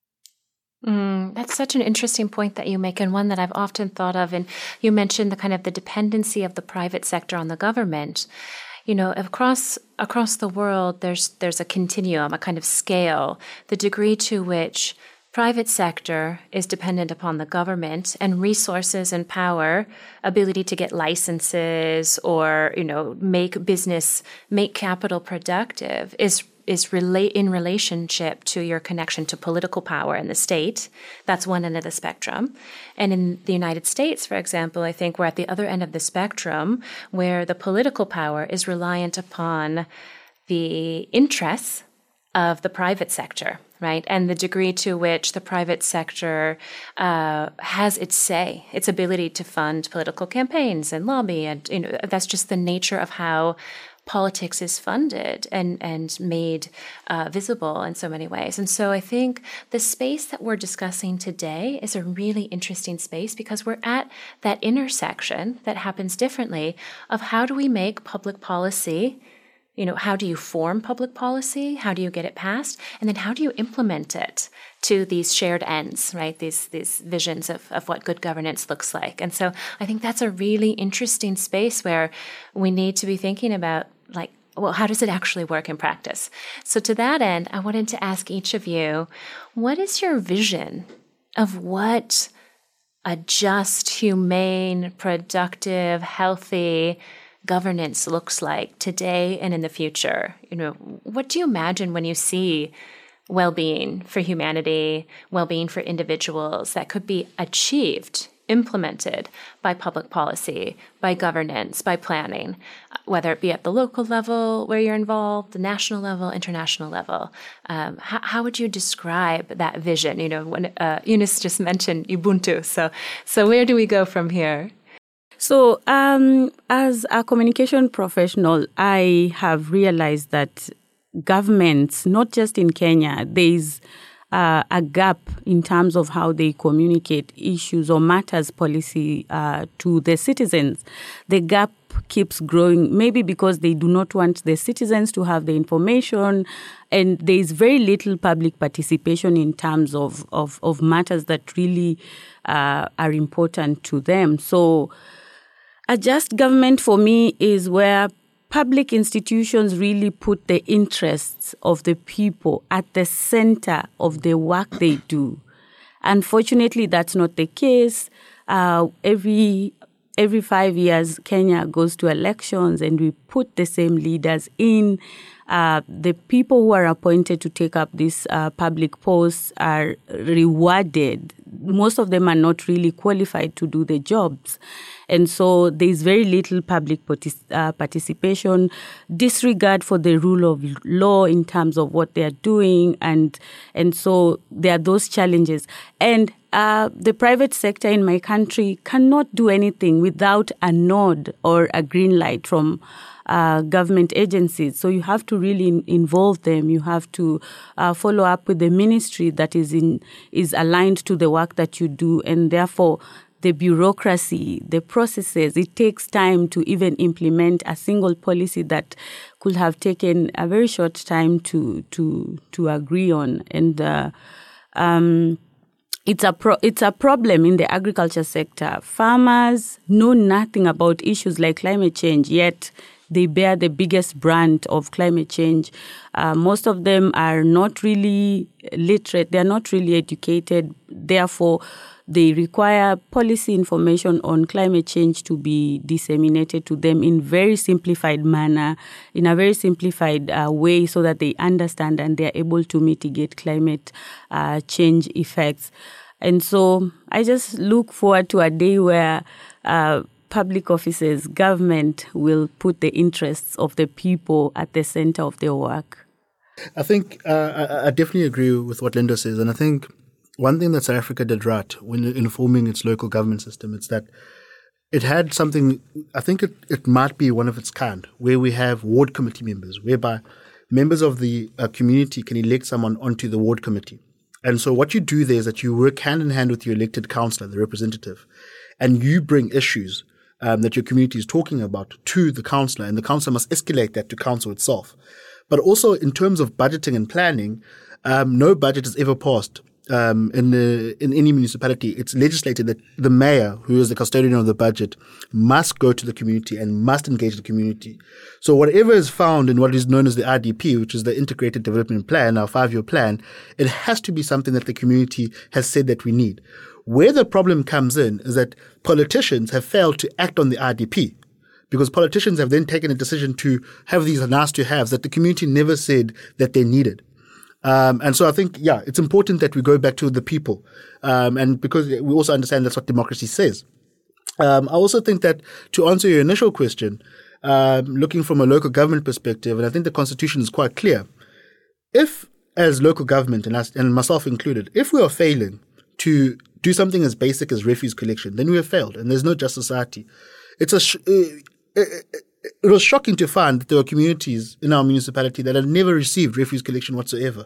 Mm, that's such an interesting point that you make, and one that I've often thought of. And you mentioned the kind of the dependency of the private sector on the government. You know, across across the world, there's there's a continuum, a kind of scale, the degree to which private sector is dependent upon the government, and resources and power, ability to get licenses or, you know, make business, make capital productive is is relate in relationship to your connection to political power in the state. That's one end of the spectrum. And in the United States, for example, I think we're at the other end of the spectrum, where the political power is reliant upon the interests of the private sector, right? And the degree to which the private sector uh, has its say, its ability to fund political campaigns and lobby. And, you know, that's just the nature of how politics is funded and, and made uh, visible in so many ways. And so I think the space that we're discussing today is a really interesting space, because we're at that intersection that happens differently of how do we make public policy, you know, how do you form public policy? How do you get it passed? And then how do you implement it to these shared ends, right? These these visions of, of what good governance looks like. And so I think that's a really interesting space where we need to be thinking about, like, well, how does it actually work in practice? So to that end, I wanted to ask each of you, what is your vision of what a just, humane, productive, healthy governance looks like today and in the future? You know, what do you imagine when you see well-being for humanity, well-being for individuals that could be achieved, implemented by public policy, by governance, by planning, whether it be at the local level where you're involved, the national level, international level? Um, how, how would you describe that vision? You know, when uh, Eunice just mentioned Ubuntu, so so where do we go from here? So, um, as a communication professional, I have realized that governments, not just in Kenya, there's uh, a gap in terms of how they communicate issues or matters policy uh, to the citizens. The gap keeps growing, maybe because they do not want the citizens to have the information, and there is very little public participation in terms of, of, of matters that really uh, are important to them. So a just government for me is where public institutions really put the interests of the people at the center of the work they do. Unfortunately, that's not the case. Uh, every every five years, Kenya goes to elections, and we put the same leaders in. Uh, the people who are appointed to take up these uh, public posts are rewarded. Most of them are not really qualified to do the jobs. And so there's very little public partic- uh, participation, disregard for the rule of law in terms of what they are doing. And, and so there are those challenges. And uh, the private sector in my country cannot do anything without a nod or a green light from Uh, government agencies. So you have to really in, involve them. You have to uh, follow up with the ministry that is in is aligned to the work that you do, and therefore the bureaucracy, the processes, it takes time to even implement a single policy that could have taken a very short time to to to agree on. And uh, um, it's a pro- it's a problem in the agriculture sector. Farmers know nothing about issues like climate change, yet they bear the biggest brand of climate change. Uh, most of them are not really literate. They are not really educated. Therefore, they require policy information on climate change to be disseminated to them in very simplified manner, in a very simplified uh, way, so that they understand and they are able to mitigate climate uh, change effects. And so I just look forward to a day where uh, public offices, government will put the interests of the people at the center of their work. I think uh, I, I definitely agree with what Linda says. And I think one thing that South Africa did right when informing its local government system is that it had something, I think it, it might be one of its kind, where we have ward committee members, whereby members of the uh, community can elect someone onto the ward committee. And so what you do there is that you work hand in hand with your elected councillor, the representative, and you bring issues um, that your community is talking about to the councillor, and the councillor must escalate that to council itself. But also in terms of budgeting and planning, um, no budget is ever passed um, in the, in any municipality. It's legislated that the mayor, who is the custodian of the budget, must go to the community and must engage the community. So whatever is found in what is known as the I D P, which is the Integrated Development Plan, our five-year plan, it has to be something that the community has said that we need. Where the problem comes in is that politicians have failed to act on the I D P, because politicians have then taken a decision to have these nice-to-haves that the community never said that they needed. Um, and so I think, yeah, it's important that we go back to the people, um, and because we also understand that's what democracy says. Um, I also think that to answer your initial question, um, looking from a local government perspective, and I think the Constitution is quite clear, if as local government, and, us, and myself included, if we are failing to do something as basic as refuse collection, then we have failed, and there's no just society. It's a sh- it, it, it was shocking to find that there were communities in our municipality that had never received refuse collection whatsoever.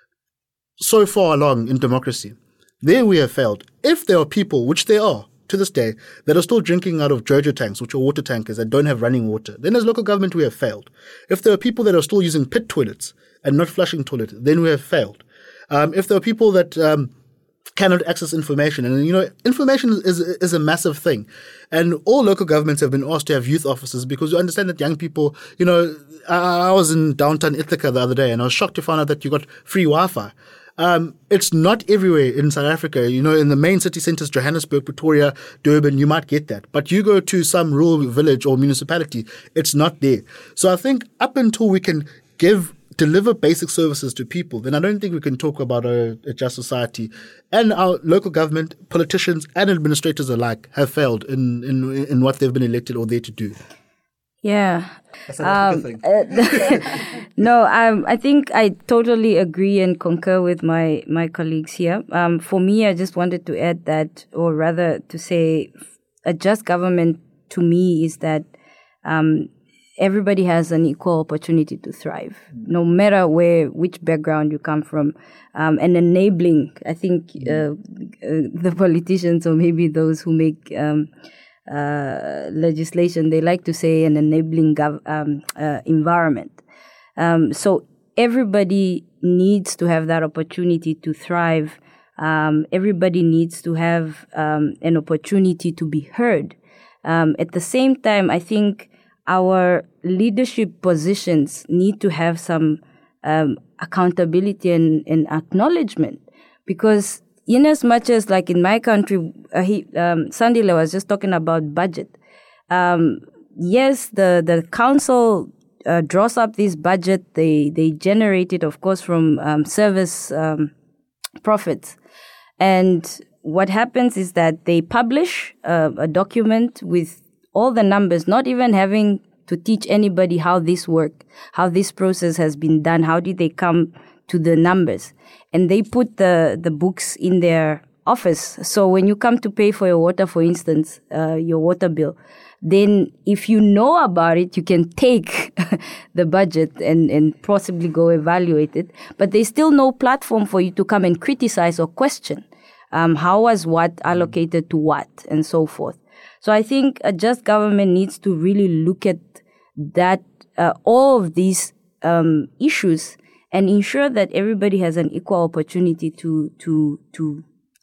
So far along in democracy, there we have failed. If there are people, which there are to this day, that are still drinking out of JoJo tanks, which are water tankers that don't have running water, then as local government we have failed. If there are people that are still using pit toilets and not flushing toilets, then we have failed. Um, if there are people that um, cannot access information. And, you know, information is is a massive thing. And all local governments have been asked to have youth officers, because you understand that young people, you know, I, I was in downtown Ithaca the other day and I was shocked to find out that you got free Wi-Fi. Um, it's not everywhere in South Africa. You know, in the main city centers, Johannesburg, Pretoria, Durban, you might get that. But you go to some rural village or municipality, it's not there. So I think up until we can give deliver basic services to people, then I don't think we can talk about a, a just society. And our local government, politicians and administrators alike have failed in, in, in what they've been elected or there to do. Yeah. That's um, thing. no, um, I think I totally agree and concur with my, my colleagues here. Um, for me, I just wanted to add that, or rather to say, a just government to me is that um, everybody has an equal opportunity to thrive, no matter where, which background you come from, um, and enabling, I think, uh, uh, the politicians or maybe those who make um, uh, legislation, they like to say an enabling gov- um, uh, environment. Um, so everybody needs to have that opportunity to thrive. Um, everybody needs to have um, an opportunity to be heard. Um, at the same time, I think our leadership positions need to have some um, accountability and, and acknowledgement, because in as much as, like in my country, uh, he, um, Sandile was just talking about budget. Um, yes, the, the council uh, draws up this budget. They, they generate it, of course, from um, service um, profits. And what happens is that they publish uh, a document with all the numbers, not even having to teach anybody how this worked, how this process has been done, how did they come to the numbers. And they put the, the books in their office. So when you come to pay for your water, for instance, uh, your water bill, then if you know about it, you can take the budget and, and possibly go evaluate it. But there's still no platform for you to come and criticize or question um, how was what allocated to what and so forth. So I think a just government needs to really look at that, uh, all of these um, issues, and ensure that everybody has an equal opportunity to to to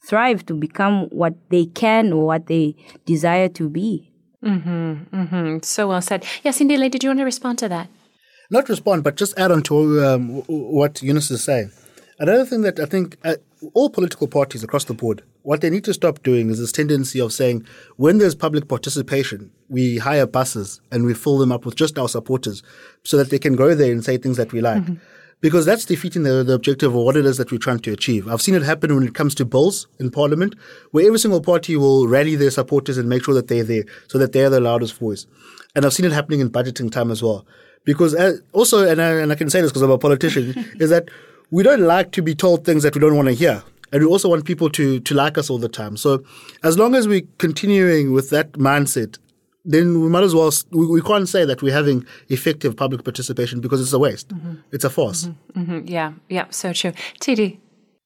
thrive, to become what they can or what they desire to be. Mm-hmm, mm-hmm. So well said. Yes, Indile, did you want to respond to that? Not respond, but just add on to um, what Eunice is saying. Another thing that I think uh, all political parties across the board, what they need to stop doing is this tendency of saying when there's public participation, we hire buses and we fill them up with just our supporters so that they can go there and say things that we like. Mm-hmm. Because that's defeating the, the objective of what it is that we're trying to achieve. I've seen it happen when it comes to bills in Parliament, where every single party will rally their supporters and make sure that they're there so that they're the loudest voice. And I've seen it happening in budgeting time as well. Because uh, also, and I, and I can say this because I'm a politician, is that we don't like to be told things that we don't want to hear. And we also want people to, to like us all the time. So as long as we're continuing with that mindset, then we might as well, we, we can't say that we're having effective public participation because it's a waste. Mm-hmm. It's a farce. Mm-hmm. Mm-hmm. Yeah, yeah, so true. Tidi.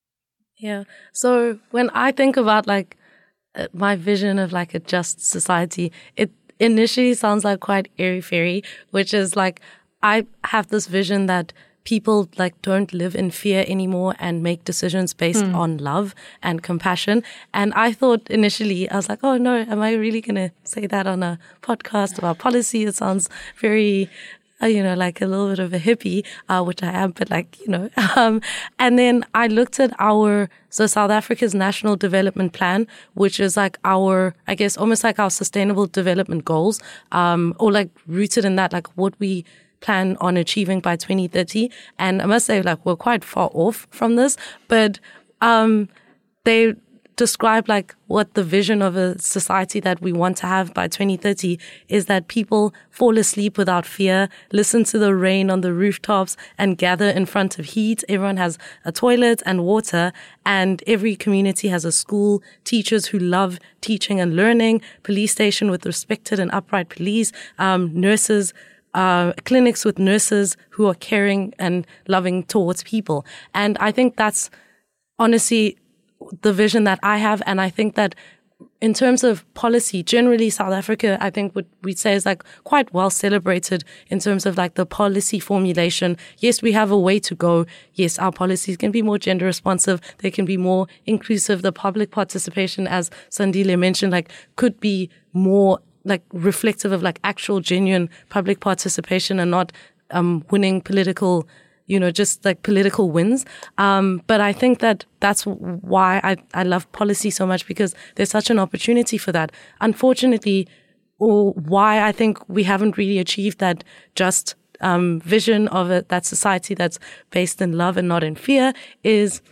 Yeah. So when I think about like uh, my vision of like a just society, it initially sounds like quite airy-fairy, which is like I have this vision that people like don't live in fear anymore and make decisions based mm. on love and compassion. And I thought initially, I was like, oh no, am I really going to say that on a podcast about policy? It sounds very, uh, you know, like a little bit of a hippie, uh, which I am, but like, you know, um, and then I looked at our, so South Africa's National Development Plan, which is like our, I guess, almost like our sustainable development goals, um, or like rooted in that, like what we plan on achieving by twenty thirty. And I must say, like, we're quite far off from this, but um, they describe like what the vision of a society that we want to have by twenty thirty is that people fall asleep without fear, listen to the rain on the rooftops and gather in front of heat. Everyone has a toilet and water, and every community has a school, teachers who love teaching and learning, police station with respected and upright police, um, nurses, Uh, clinics with nurses who are caring and loving towards people. And I think that's honestly the vision that I have. And I think that in terms of policy, generally South Africa, I think what we'd say is like quite well celebrated in terms of like the policy formulation. Yes, we have a way to go. Yes, our policies can be more gender responsive. They can be more inclusive. The public participation, as Sandile mentioned, like could be more like reflective of like actual genuine public participation and not um winning political, you know, just like political wins. Um, but I think that that's why I, I love policy so much, because there's such an opportunity for that. Unfortunately, or why I think we haven't really achieved that just um vision of it, that society that's based in love and not in fear, is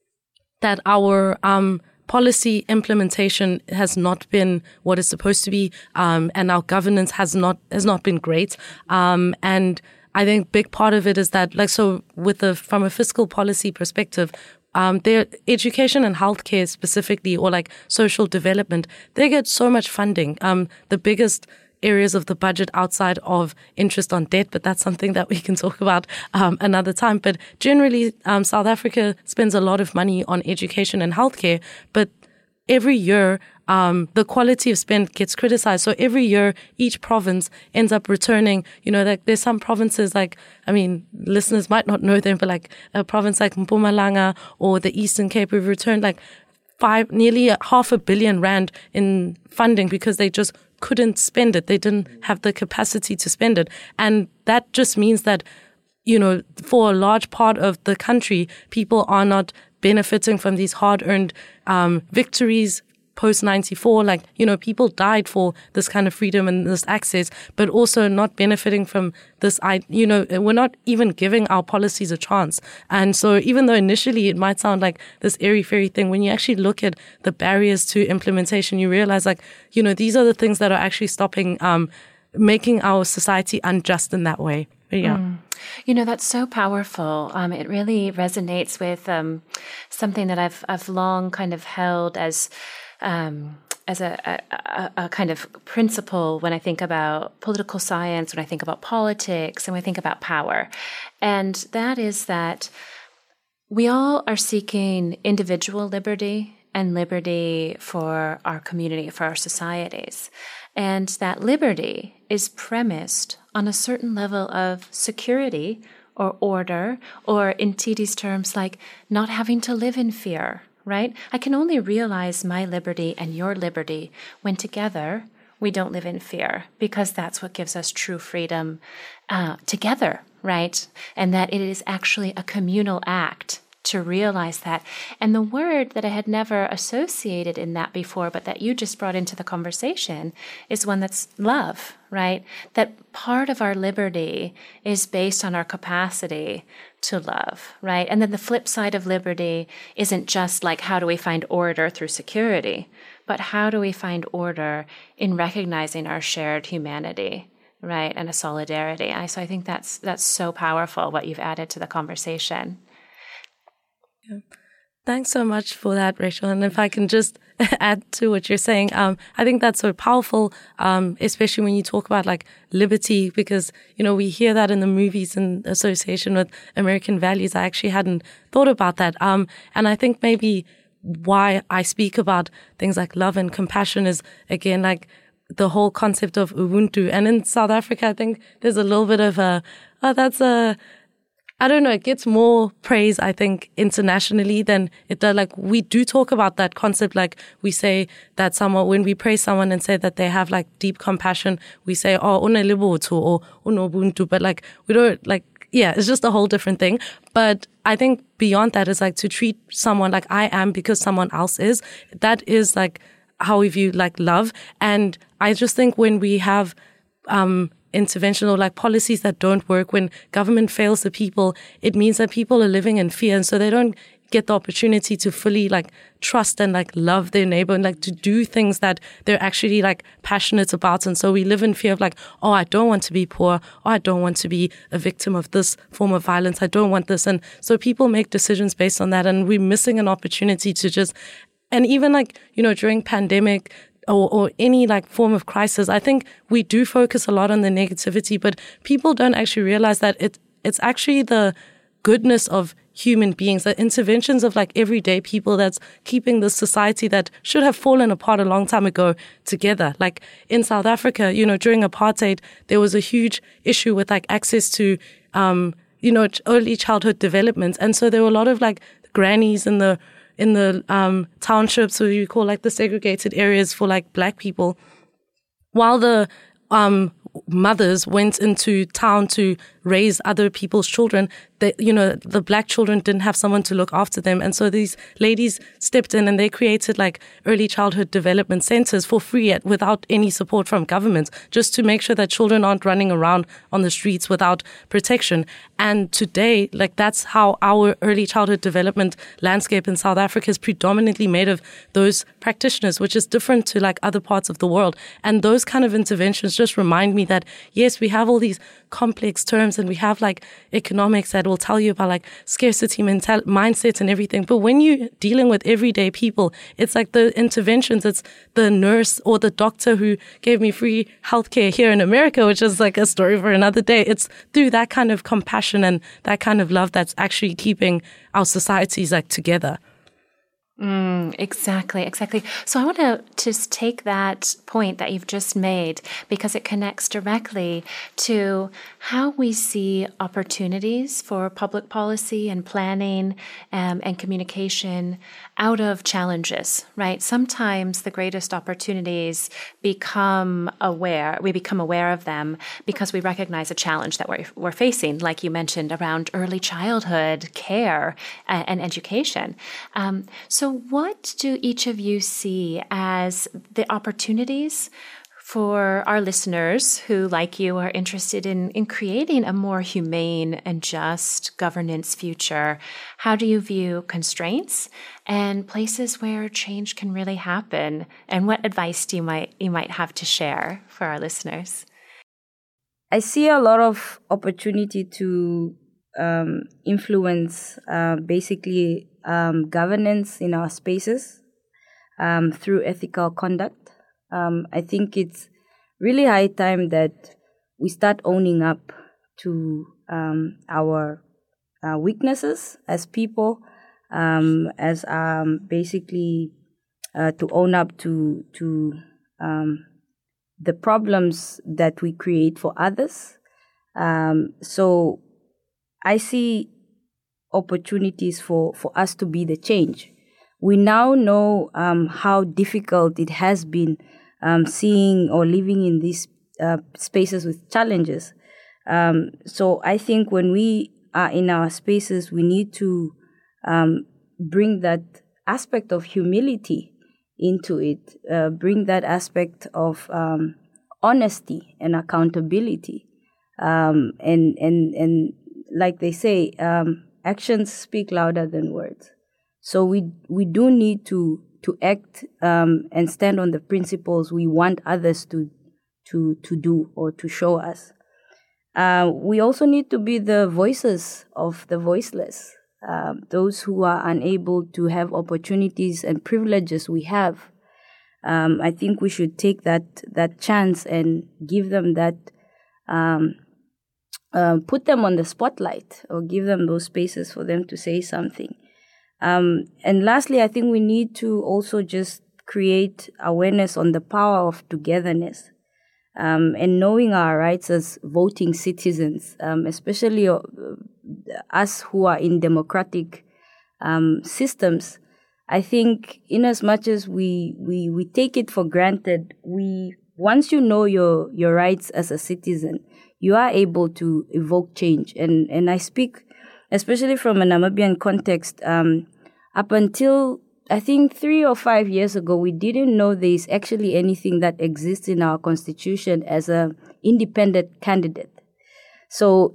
that our um policy implementation has not been what it's supposed to be, um, and our governance has not has not been great. Um, and I think big part of it is that, like, so with the from a fiscal policy perspective, um, their education and healthcare specifically, or like social development, they get so much funding. Um, the biggest areas of the budget outside of interest on debt, but that's something that we can talk about um, another time. But generally, um, South Africa spends a lot of money on education and healthcare, but every year, um, the quality of spend gets criticized. So every year, each province ends up returning, you know, like there's some provinces like, I mean, listeners might not know them, but like a province like Mpumalanga or the Eastern Cape, we've returned like five, nearly a half a billion rand in funding because they just couldn't spend it. They didn't have the capacity to spend it. And that just means that, you know, for a large part of the country, people are not benefiting from these hard-earned um, victories post ninety-four. Like, you know, people died for this kind of freedom and this access, but also not benefiting from this, I, you know, we're not even giving our policies a chance. And so even though initially it might sound like this airy-fairy thing, when you actually look at the barriers to implementation, you realize like, you know, these are the things that are actually stopping, um, making our society unjust in that way. But yeah. Mm. You know, that's so powerful. Um, it really resonates with um, something that I've I've long kind of held as um, as a, a, a kind of principle when I think about political science, when I think about politics, and when I think about power. And that is that we all are seeking individual liberty and liberty for our community, for our societies. And that liberty is premised on a certain level of security or order, or in Tidi's terms, like not having to live in fear, right? I can only realize my liberty and your liberty when together we don't live in fear, because that's what gives us true freedom uh, together, right? And that it is actually a communal act to realize that. And the word that I had never associated in that before, but that you just brought into the conversation, is one that's love, right? That part of our liberty is based on our capacity to love, right? And then the flip side of liberty isn't just like, how do we find order through security, but how do we find order in recognizing our shared humanity, right? And a solidarity. I, so I think that's that's so powerful, what you've added to the conversation. Yeah. Thanks so much for that, Rachel. And if I can just add to what you're saying, um, I think that's so powerful, um, especially when you talk about like liberty, because, you know, we hear that in the movies in association with American values. I actually hadn't thought about that. Um, and I think maybe why I speak about things like love and compassion is, again, like the whole concept of Ubuntu. And in South Africa, I think there's a little bit of a, oh, that's a, I don't know, it gets more praise, I think, internationally than it does. Like, we do talk about that concept. Like, we say that someone, when we praise someone and say that they have like deep compassion, we say, oh, unelibotu or unobuntu. But like, we don't like, yeah, it's just a whole different thing. But I think beyond that is like to treat someone like I am because someone else is. That is like how we view like love. And I just think when we have, um, intervention or like policies that don't work, when government fails the people, it means that people are living in fear, and so they don't get the opportunity to fully like trust and like love their neighbor and like to do things that they're actually like passionate about. And so we live in fear of like, oh, I don't want to be poor, or I don't want to be a victim of this form of violence, I don't want this. And so people make decisions based on that, and we're missing an opportunity to just, and even like, you know, during pandemic, Or, or any like form of crisis, I think we do focus a lot on the negativity, but people don't actually realize that it it's actually the goodness of human beings, the interventions of like everyday people that's keeping this society that should have fallen apart a long time ago together. Like in South Africa, you know, during apartheid, there was a huge issue with like access to, um, you know, early childhood development. And so there were a lot of like grannies in the in the um, townships, or you call like the segregated areas for like black people, while the um, mothers went into town to raise other people's children, they, you know, the black children didn't have someone to look after them. And so these ladies stepped in and they created like early childhood development centers for free at, without any support from government, just to make sure that children aren't running around on the streets without protection. And today, like that's how our early childhood development landscape in South Africa is predominantly made of those practitioners, which is different to like other parts of the world. And those kind of interventions just remind me that, yes, we have all these complex terms and we have like economics that will tell you about like scarcity mental mindset and everything. But when you're dealing with everyday people, it's like the interventions, it's the nurse or the doctor who gave me free healthcare here in America, which is like a story for another day. It's through that kind of compassion and that kind of love that's actually keeping our societies like together. Mm, exactly, exactly. So I want to just take that point that you've just made, because it connects directly to how we see opportunities for public policy and planning um, and communication out of challenges, right? Sometimes the greatest opportunities become aware, we become aware of them because we recognize a challenge that we're, we're facing, like you mentioned, around early childhood care and, and education. Um, so what do each of you see as the opportunities for our listeners who, like you, are interested in, in creating a more humane and just governance future? How do you view constraints and places where change can really happen? And what advice do you might you might have to share for our listeners? I see a lot of opportunity to um, influence uh, basically um, governance in our spaces um, through ethical conduct. Um, I think it's really high time that we start owning up to um, our uh, weaknesses as people, um, as um, basically uh, to own up to to um, the problems that we create for others. Um, so I see opportunities for, for us to be the change. we now know um, how difficult it has been um, seeing or living in these uh, spaces with challenges. Um, so I think when we are in our spaces, we need to um, bring that aspect of humility into it, uh, bring that aspect of um, honesty and accountability. Um, and, and, and like they say, um, actions speak louder than words. So we we do need to to act um, and stand on the principles we want others to to to do or to show us. Uh, we also need to be the voices of the voiceless, uh, those who are unable to have opportunities and privileges we have. Um, I think we should take that that chance and give them that, um, uh, put them on the spotlight or give them those spaces for them to say something. Um, and lastly, I think we need to also just create awareness on the power of togetherness um, and knowing our rights as voting citizens, um, especially uh, us who are in democratic um, systems. I think in as much as we, we, we take it for granted, we once you know your, your rights as a citizen, you are able to evoke change. And, and I speak especially from a Namibian context. Um, up until, I think, three or five years ago, we didn't know there is actually anything that exists in our constitution as an independent candidate. So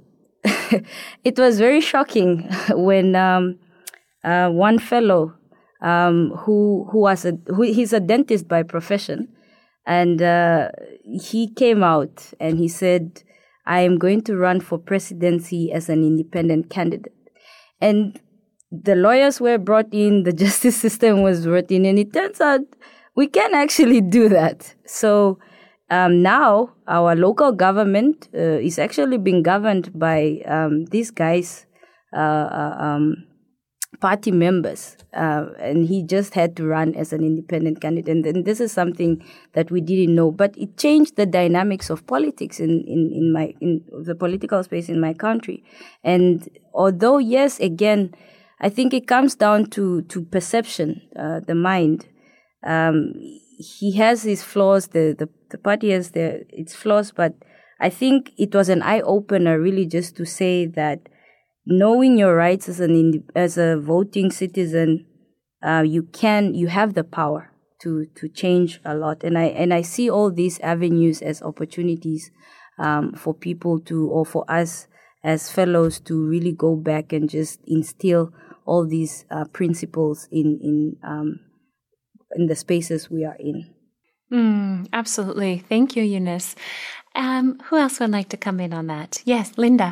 it was very shocking when um, uh, one fellow um, who who was a who he's a dentist by profession, and uh, he came out and he said, "I am going to run for presidency as an independent candidate." And the lawyers were brought in, the justice system was brought in, and it turns out we can actually do that. So um, now our local government uh, is actually being governed by um, these guys, uh, uh, um, party members, uh, and he just had to run as an independent candidate. And, and this is something that we didn't know, but it changed the dynamics of politics in, in, in my in the political space in my country. And although, yes, again, I think it comes down to, to perception, uh, the mind. Um, he has his flaws, the, the, the party has the, its flaws, but I think it was an eye-opener really just to say that knowing your rights as an as a voting citizen, uh, you can, you have the power to, to change a lot. And I, and I see all these avenues as opportunities um, for people to, or for us as fellows to really go back and just instill all these uh, principles in in um, in the spaces we are in. Mm, absolutely. Thank you, Eunice. Um, who else would like to come in on that? Yes, Linda.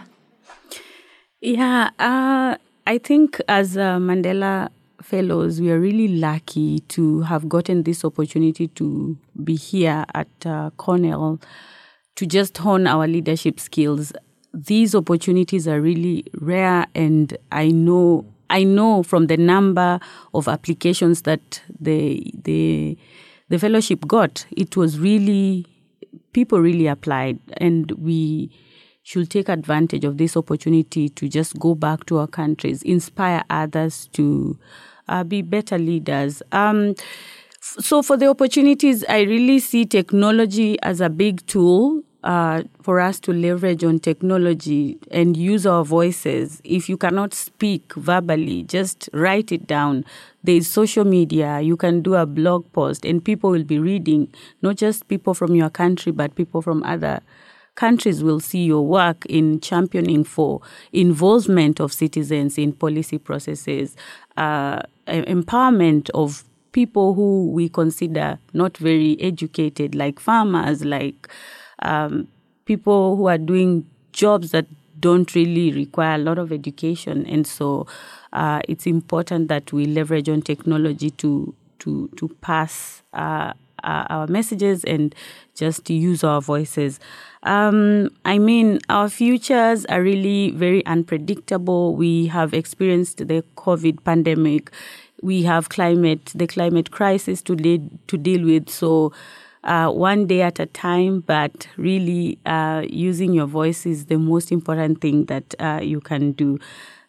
Yeah, uh, I think as uh, Mandela Fellows, we are really lucky to have gotten this opportunity to be here at uh, Cornell to just hone our leadership skills. These opportunities are really rare, and I know I know from the number of applications that the the the fellowship got, it was really, people really applied, and we should take advantage of this opportunity to just go back to our countries, inspire others to uh, be better leaders. Um, f- so for the opportunities, I really see technology as a big tool Uh, for us to leverage on technology and use our voices. If you cannot speak verbally, just write it down. There's social media. You can do a blog post and people will be reading, not just people from your country, but people from other countries will see your work in championing for involvement of citizens in policy processes, uh, empowerment of people who we consider not very educated, like farmers, like Um, people who are doing jobs that don't really require a lot of education. And so uh, it's important that we leverage on technology to to to pass uh, our messages and just use our voices. Um, I mean, our futures are really very unpredictable. We have experienced the COVID pandemic. We have climate, the climate crisis to, de- to deal with. So Uh, one day at a time, but really uh, using your voice is the most important thing that uh, you can do.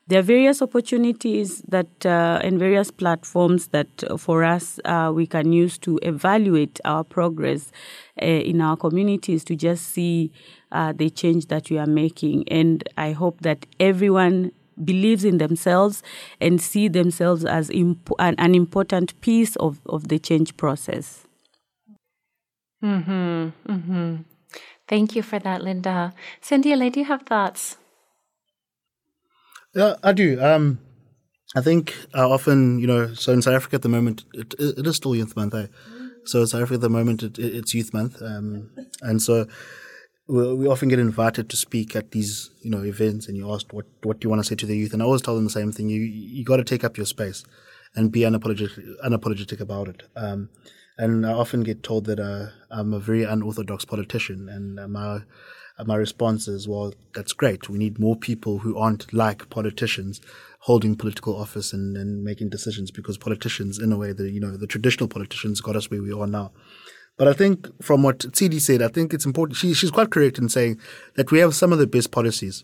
there are various opportunities that uh, and various platforms that uh, for us uh, we can use to evaluate our progress uh, in our communities to just see uh, the change that we are making. And I hope that everyone believes in themselves and see themselves as imp- an, an important piece of, of the change process. Mm-hmm. Mm-hmm. Thank you for that, Linda. Sandile, do you have thoughts? Yeah, I do. Um, I think uh, often, you know, so in South Africa at the moment, it, it is still Youth Month. Eh? So in South Africa at the moment, it, it's Youth Month. Um, and so we, we often get invited to speak at these, you know, events, and you asked, what, what do you want to say to the youth? And I always tell them the same thing. You you got to take up your space and be unapologetic, unapologetic about it. Um, and I often get told that uh, I'm a very unorthodox politician, and uh, my my response is, well, that's great. We need more people who aren't like politicians holding political office and, and making decisions, because politicians, in a way, the you know the traditional politicians got us where we are now. But I think from what Tsidi said, I think it's important. She, she's quite correct in saying that we have some of the best policies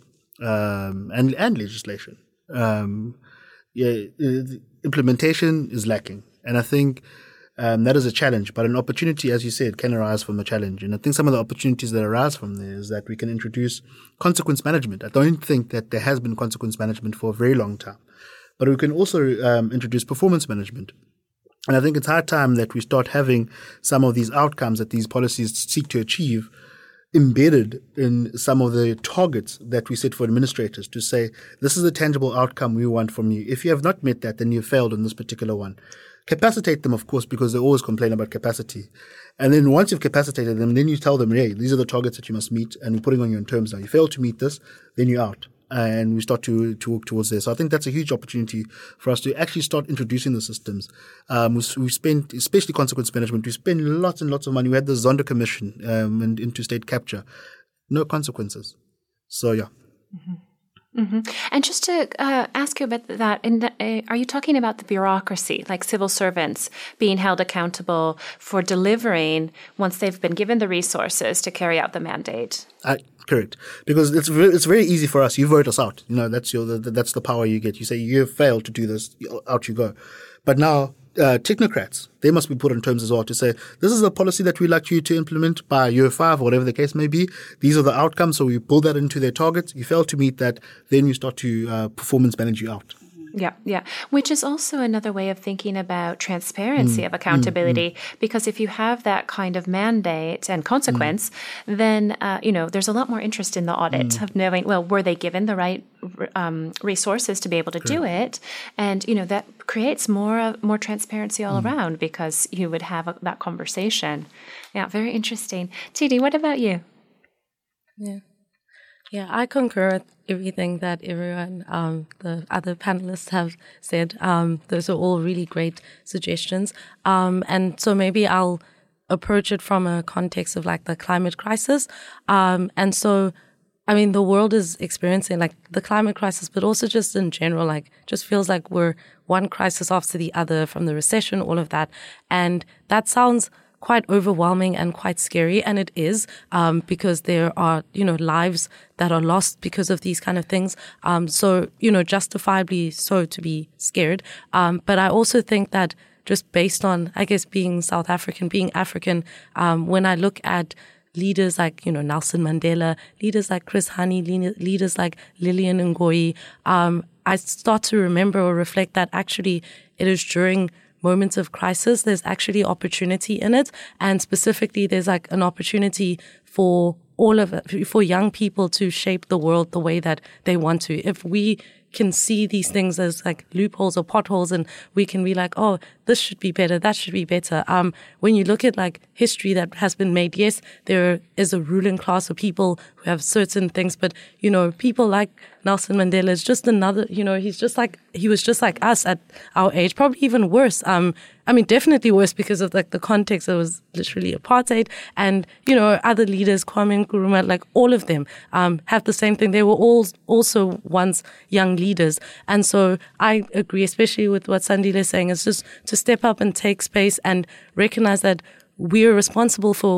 um, and and legislation. Um, yeah, implementation is lacking, and I think Um, that is a challenge, but an opportunity, as you said, can arise from the challenge. And I think some of the opportunities that arise from there is that we can introduce consequence management. I don't think that there has been consequence management for a very long time, but we can also um, introduce performance management. And I think it's high time that we start having some of these outcomes that these policies seek to achieve embedded in some of the targets that we set for administrators, to say, this is the tangible outcome we want from you. If you have not met that, then you failed on this particular one. Capacitate them, of course, because they always complain about capacity. And then once you've capacitated them, then you tell them, hey, these are the targets that you must meet, and we're putting on your terms now. You fail to meet this, then you're out. And we start to, to work towards there. So I think that's a huge opportunity for us to actually start introducing the systems. Um, we, we spend, especially consequence management, we spend lots and lots of money. We had the Zondo Commission um, and interstate capture. No consequences. So, yeah. Mm-hmm. Mm-hmm. And just to uh, ask you about that, in the, uh, are you talking about the bureaucracy, like civil servants being held accountable for delivering once they've been given the resources to carry out the mandate? Uh, correct, because it's very, it's very easy for us. You vote us out. You know, that's your the, that's the power you get. You say you have failed to do this, out you go. But now uh, technocrats, they must be put on terms as well to say, this is the policy that we'd like you to implement by year five or whatever the case may be. These are the outcomes. So we build that into their targets. You fail to meet that, then you start to uh, performance manage you out. Yeah, yeah. Which is also another way of thinking about transparency mm, of accountability, mm, mm. because if you have that kind of mandate and consequence, mm. then, uh, you know, there's a lot more interest in the audit mm. of knowing, well, were they given the right um, resources to be able to Correct. do it? And, you know, that creates more, more transparency all mm. around, because you would have a, that conversation. Yeah, very interesting. Tsidi, what about you? Yeah. Yeah, I concur with everything that everyone, um, the other panelists have said. Um, those are all really great suggestions. Um, and so maybe I'll approach it from a context of like the climate crisis. Um, and so, I mean, the world is experiencing like the climate crisis, but also just in general, like just feels like we're one crisis after the other, from the recession, all of that. And that sounds quite overwhelming and quite scary. And it is, um, because there are, you know, lives that are lost because of these kind of things. Um, so, you know, justifiably so to be scared. Um, but I also think that just based on, I guess, being South African, being African, um, when I look at leaders like, you know, Nelson Mandela, leaders like Chris Hani, leaders like Lillian Ngoyi, um, I start to remember or reflect that actually it is during moments of crisis, there's actually opportunity in it. And specifically, there's like an opportunity for all of it, for young people to shape the world the way that they want to. If we can see these things as like loopholes or potholes, and we can be like, oh, this should be better, that should be better. Um, when you look at like history that has been made, yes, there is a ruling class of people who have certain things, but, you know, people like Nelson Mandela is just another, you know, he's just like, he was just like us at our age, probably even worse. Um, I mean, definitely worse because of like the context. It was literally apartheid, and, you know, other leaders, Kwame Nkrumah, like all of them, um, have the same thing. They were all also once young leaders. And so I agree, especially with what Sandile is saying, is just to step up and take space and recognize that we're responsible for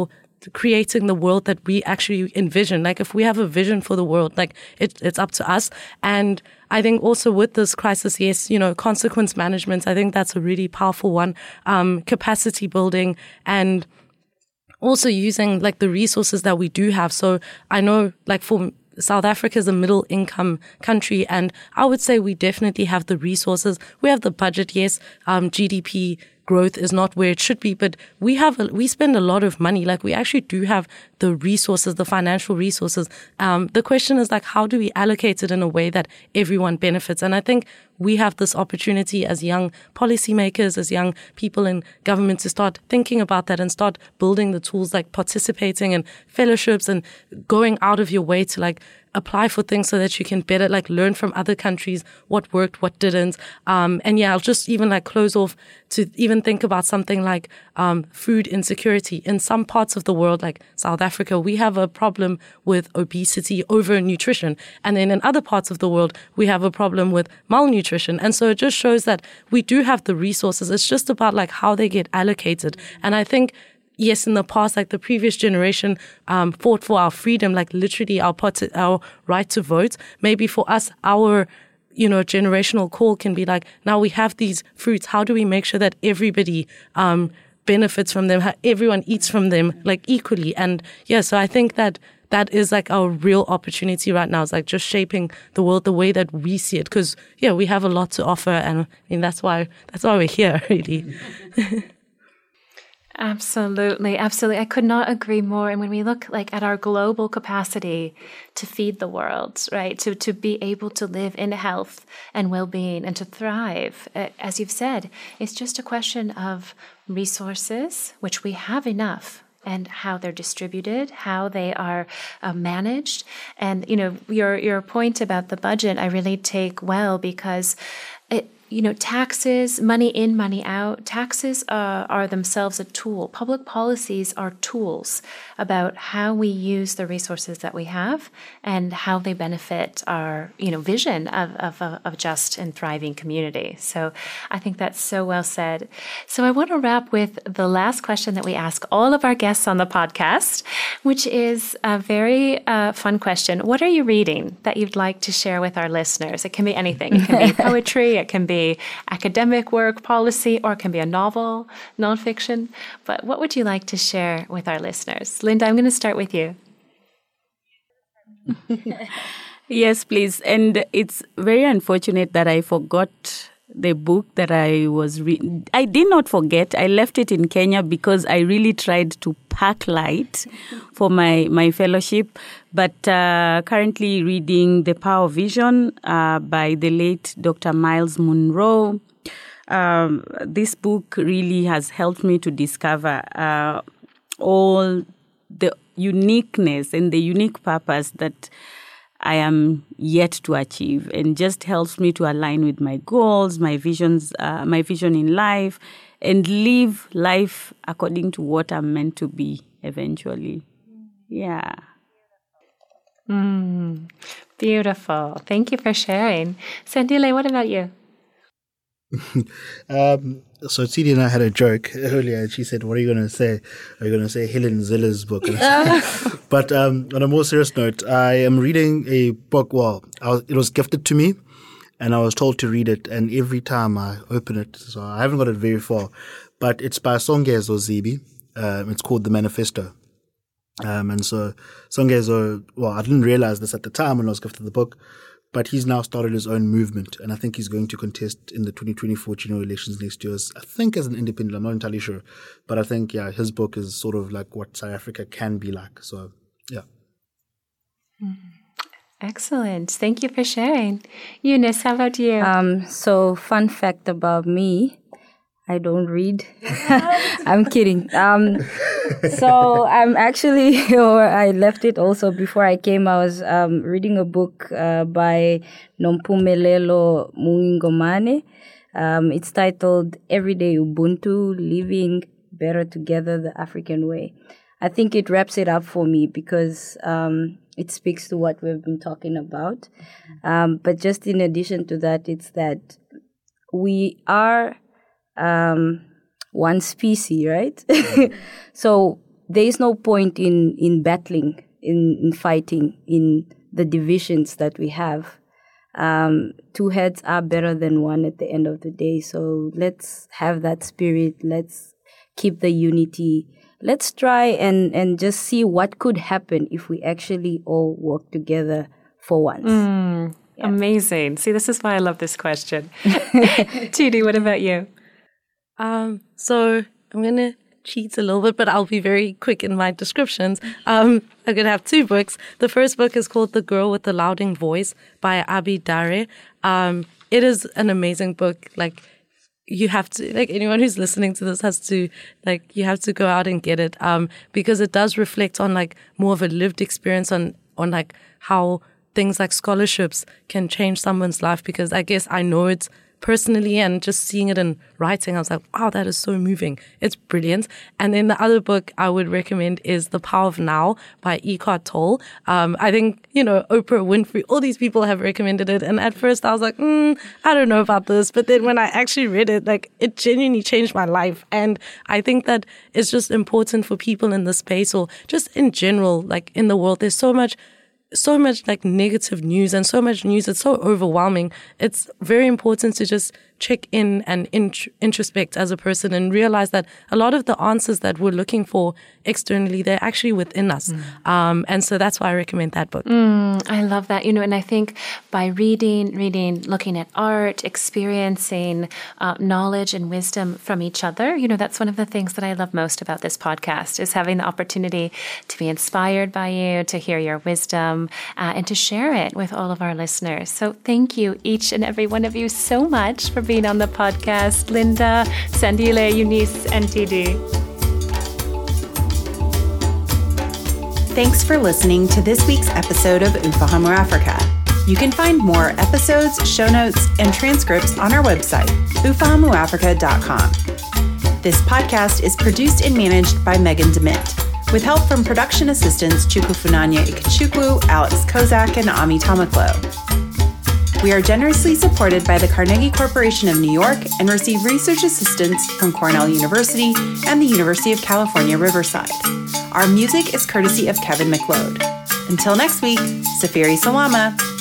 creating the world that we actually envision. Like if we have a vision for the world, like it, it's up to us. And I think also with this crisis, yes, you know, consequence management, I think that's a really powerful one. Um, capacity building and also using like the resources that we do have. So I know like for South Africa is a middle income country, and I would say we definitely have the resources. We have the budget. Yes. Um, G D P growth is not where it should be, but we have, a, we spend a lot of money. Like we actually do have the resources, the financial resources. Um, the question is like, how do we allocate it in a way that everyone benefits? And I think we have this opportunity as young policymakers, as young people in government to start thinking about that and start building the tools like participating in fellowships and going out of your way to like apply for things so that you can better like learn from other countries what worked, what didn't. Um, and yeah, I'll just even like close off to even think about something like um, food insecurity. In some parts of the world, like South Africa, we have a problem with obesity, overnutrition. And then in other parts of the world, we have a problem with malnutrition. And so it just shows that we do have the resources. It's just about like how they get allocated. And I think yes, in the past, like the previous generation um, fought for our freedom, like literally our part- our right to vote. Maybe for us, our you know generational call can be like, now we have these fruits. How do we make sure that everybody um, benefits from them? How everyone eats from them like equally? And yeah, so I think that that is like our real opportunity right now. It's like just shaping the world the way that we see it. Because yeah, we have a lot to offer, and I mean that's why that's why we're here, really. Absolutely. Absolutely. I could not agree more. And when we look like at our global capacity to feed the world, right, to, to be able to live in health and well-being and to thrive, as you've said, it's just a question of resources, which we have enough, and how they're distributed, how they are uh, managed. And, you know, your, your point about the budget, I really take well, because it, you know, taxes, money in, money out, taxes uh, are themselves a tool. Public policies are tools about how we use the resources that we have and how they benefit our, you know, vision of, of, of just and thriving community. So I think that's so well said. So I want to wrap with the last question that we ask all of our guests on the podcast, which is a very uh, fun question. What are you reading that you'd like to share with our listeners? It can be anything. It can be poetry, it can be academic work, policy, or it can be a novel, nonfiction. But what would you like to share with our listeners? Linda, I'm going to start with you. Yes, please. And it's very unfortunate that I forgot the book that I was reading. I did not forget. I left it in Kenya because I really tried to pack light for my, my fellowship. But uh, currently reading The Power of Vision uh, by the late Doctor Miles Monroe. Um, this book really has helped me to discover uh, all the uniqueness and the unique purpose that I am yet to achieve, and just helps me to align with my goals, my visions, uh, my vision in life, and live life according to what I'm meant to be eventually. Yeah. Mm, beautiful. Thank you for sharing. Sandile, what about you? um, so Tidi and I had a joke earlier, and she said, "What are you going to say? Are you going to say Helen Zille's book?" But um, on a more serious note, I am reading a book. Well, I was, it was gifted to me, and I was told to read it. And every time I open it, so I haven't got it very far, but it's by Songezo Zibi. Um, it's called The Manifesto. Um, and so Songezo, well, I didn't realize this at the time when I was gifted the book, but he's now started his own movement, and I think he's going to contest in the twenty twenty-four general elections next year, I think as an independent. I'm not entirely sure. But I think, yeah, his book is sort of like what South Africa can be like. So, yeah. Excellent. Thank you for sharing. Eunice, how about you? Um, so, fun fact about me, I don't read. I'm kidding. Um, so I'm actually, or I left it also before I came. I was um, reading a book uh, by Nompumelelo Mungingomane. Um, it's titled Everyday Ubuntu, Living Better Together the African Way. I think it wraps it up for me because um, it speaks to what we've been talking about. Um, but just in addition to that, it's that we are Um, one species, right? So there is no point in, in battling, in, in fighting, in the divisions that we have. Um, two heads are better than one at the end of the day. So let's have that spirit. Let's keep the unity. Let's try and, and just see what could happen if we actually all work together for once. Mm, yeah. Amazing. See, this is why I love this question. Chidi, what about you? Um, so I'm going to cheat a little bit, but I'll be very quick in my descriptions. Um, I'm going to have two books. The first book is called The Girl with the Louding Voice by Abi Dare. Um, it is an amazing book. Like, you have to, like, anyone who's listening to this has to, like, you have to go out and get it, um, because it does reflect on, like, more of a lived experience on, on, like, how things like scholarships can change someone's life, because I guess I know it's personally, and just seeing it in writing, I was like, wow, that is so moving. It's brilliant. And then the other book I would recommend is The Power of Now by Eckhart Tolle. Um, I think, you know, Oprah Winfrey, all these people have recommended it. And at first I was like, mm, I don't know about this. But then when I actually read it, like, it genuinely changed my life. And I think that it's just important for people in the space, or just in general, like, in the world, there's so much so much like negative news and so much news. It's so overwhelming. It's very important to just check in and int- introspect as a person and realize that a lot of the answers that we're looking for externally, they're actually within us. Mm. Um, and so that's why I recommend that book. Mm, I love that. You know, and I think by reading, reading, looking at art, experiencing uh, knowledge and wisdom from each other, you know, that's one of the things that I love most about this podcast, is having the opportunity to be inspired by you, to hear your wisdom, uh, and to share it with all of our listeners. So thank you, each and every one of you, so much for being on the podcast. Linda, Sandile, Eunice, and T D. Thanks for listening to this week's episode of Ufahamu Africa. You can find more episodes, show notes, and transcripts on our website, ufahamu africa dot com. This podcast is produced and managed by Megan DeMint, with help from production assistants Chukwufunanya Ikechukwu, Alex Kozak, and Ami Tamaklo. We are generously supported by the Carnegie Corporation of New York and receive research assistance from Cornell University and the University of California, Riverside. Our music is courtesy of Kevin McLeod. Until next week, Safiri Salama.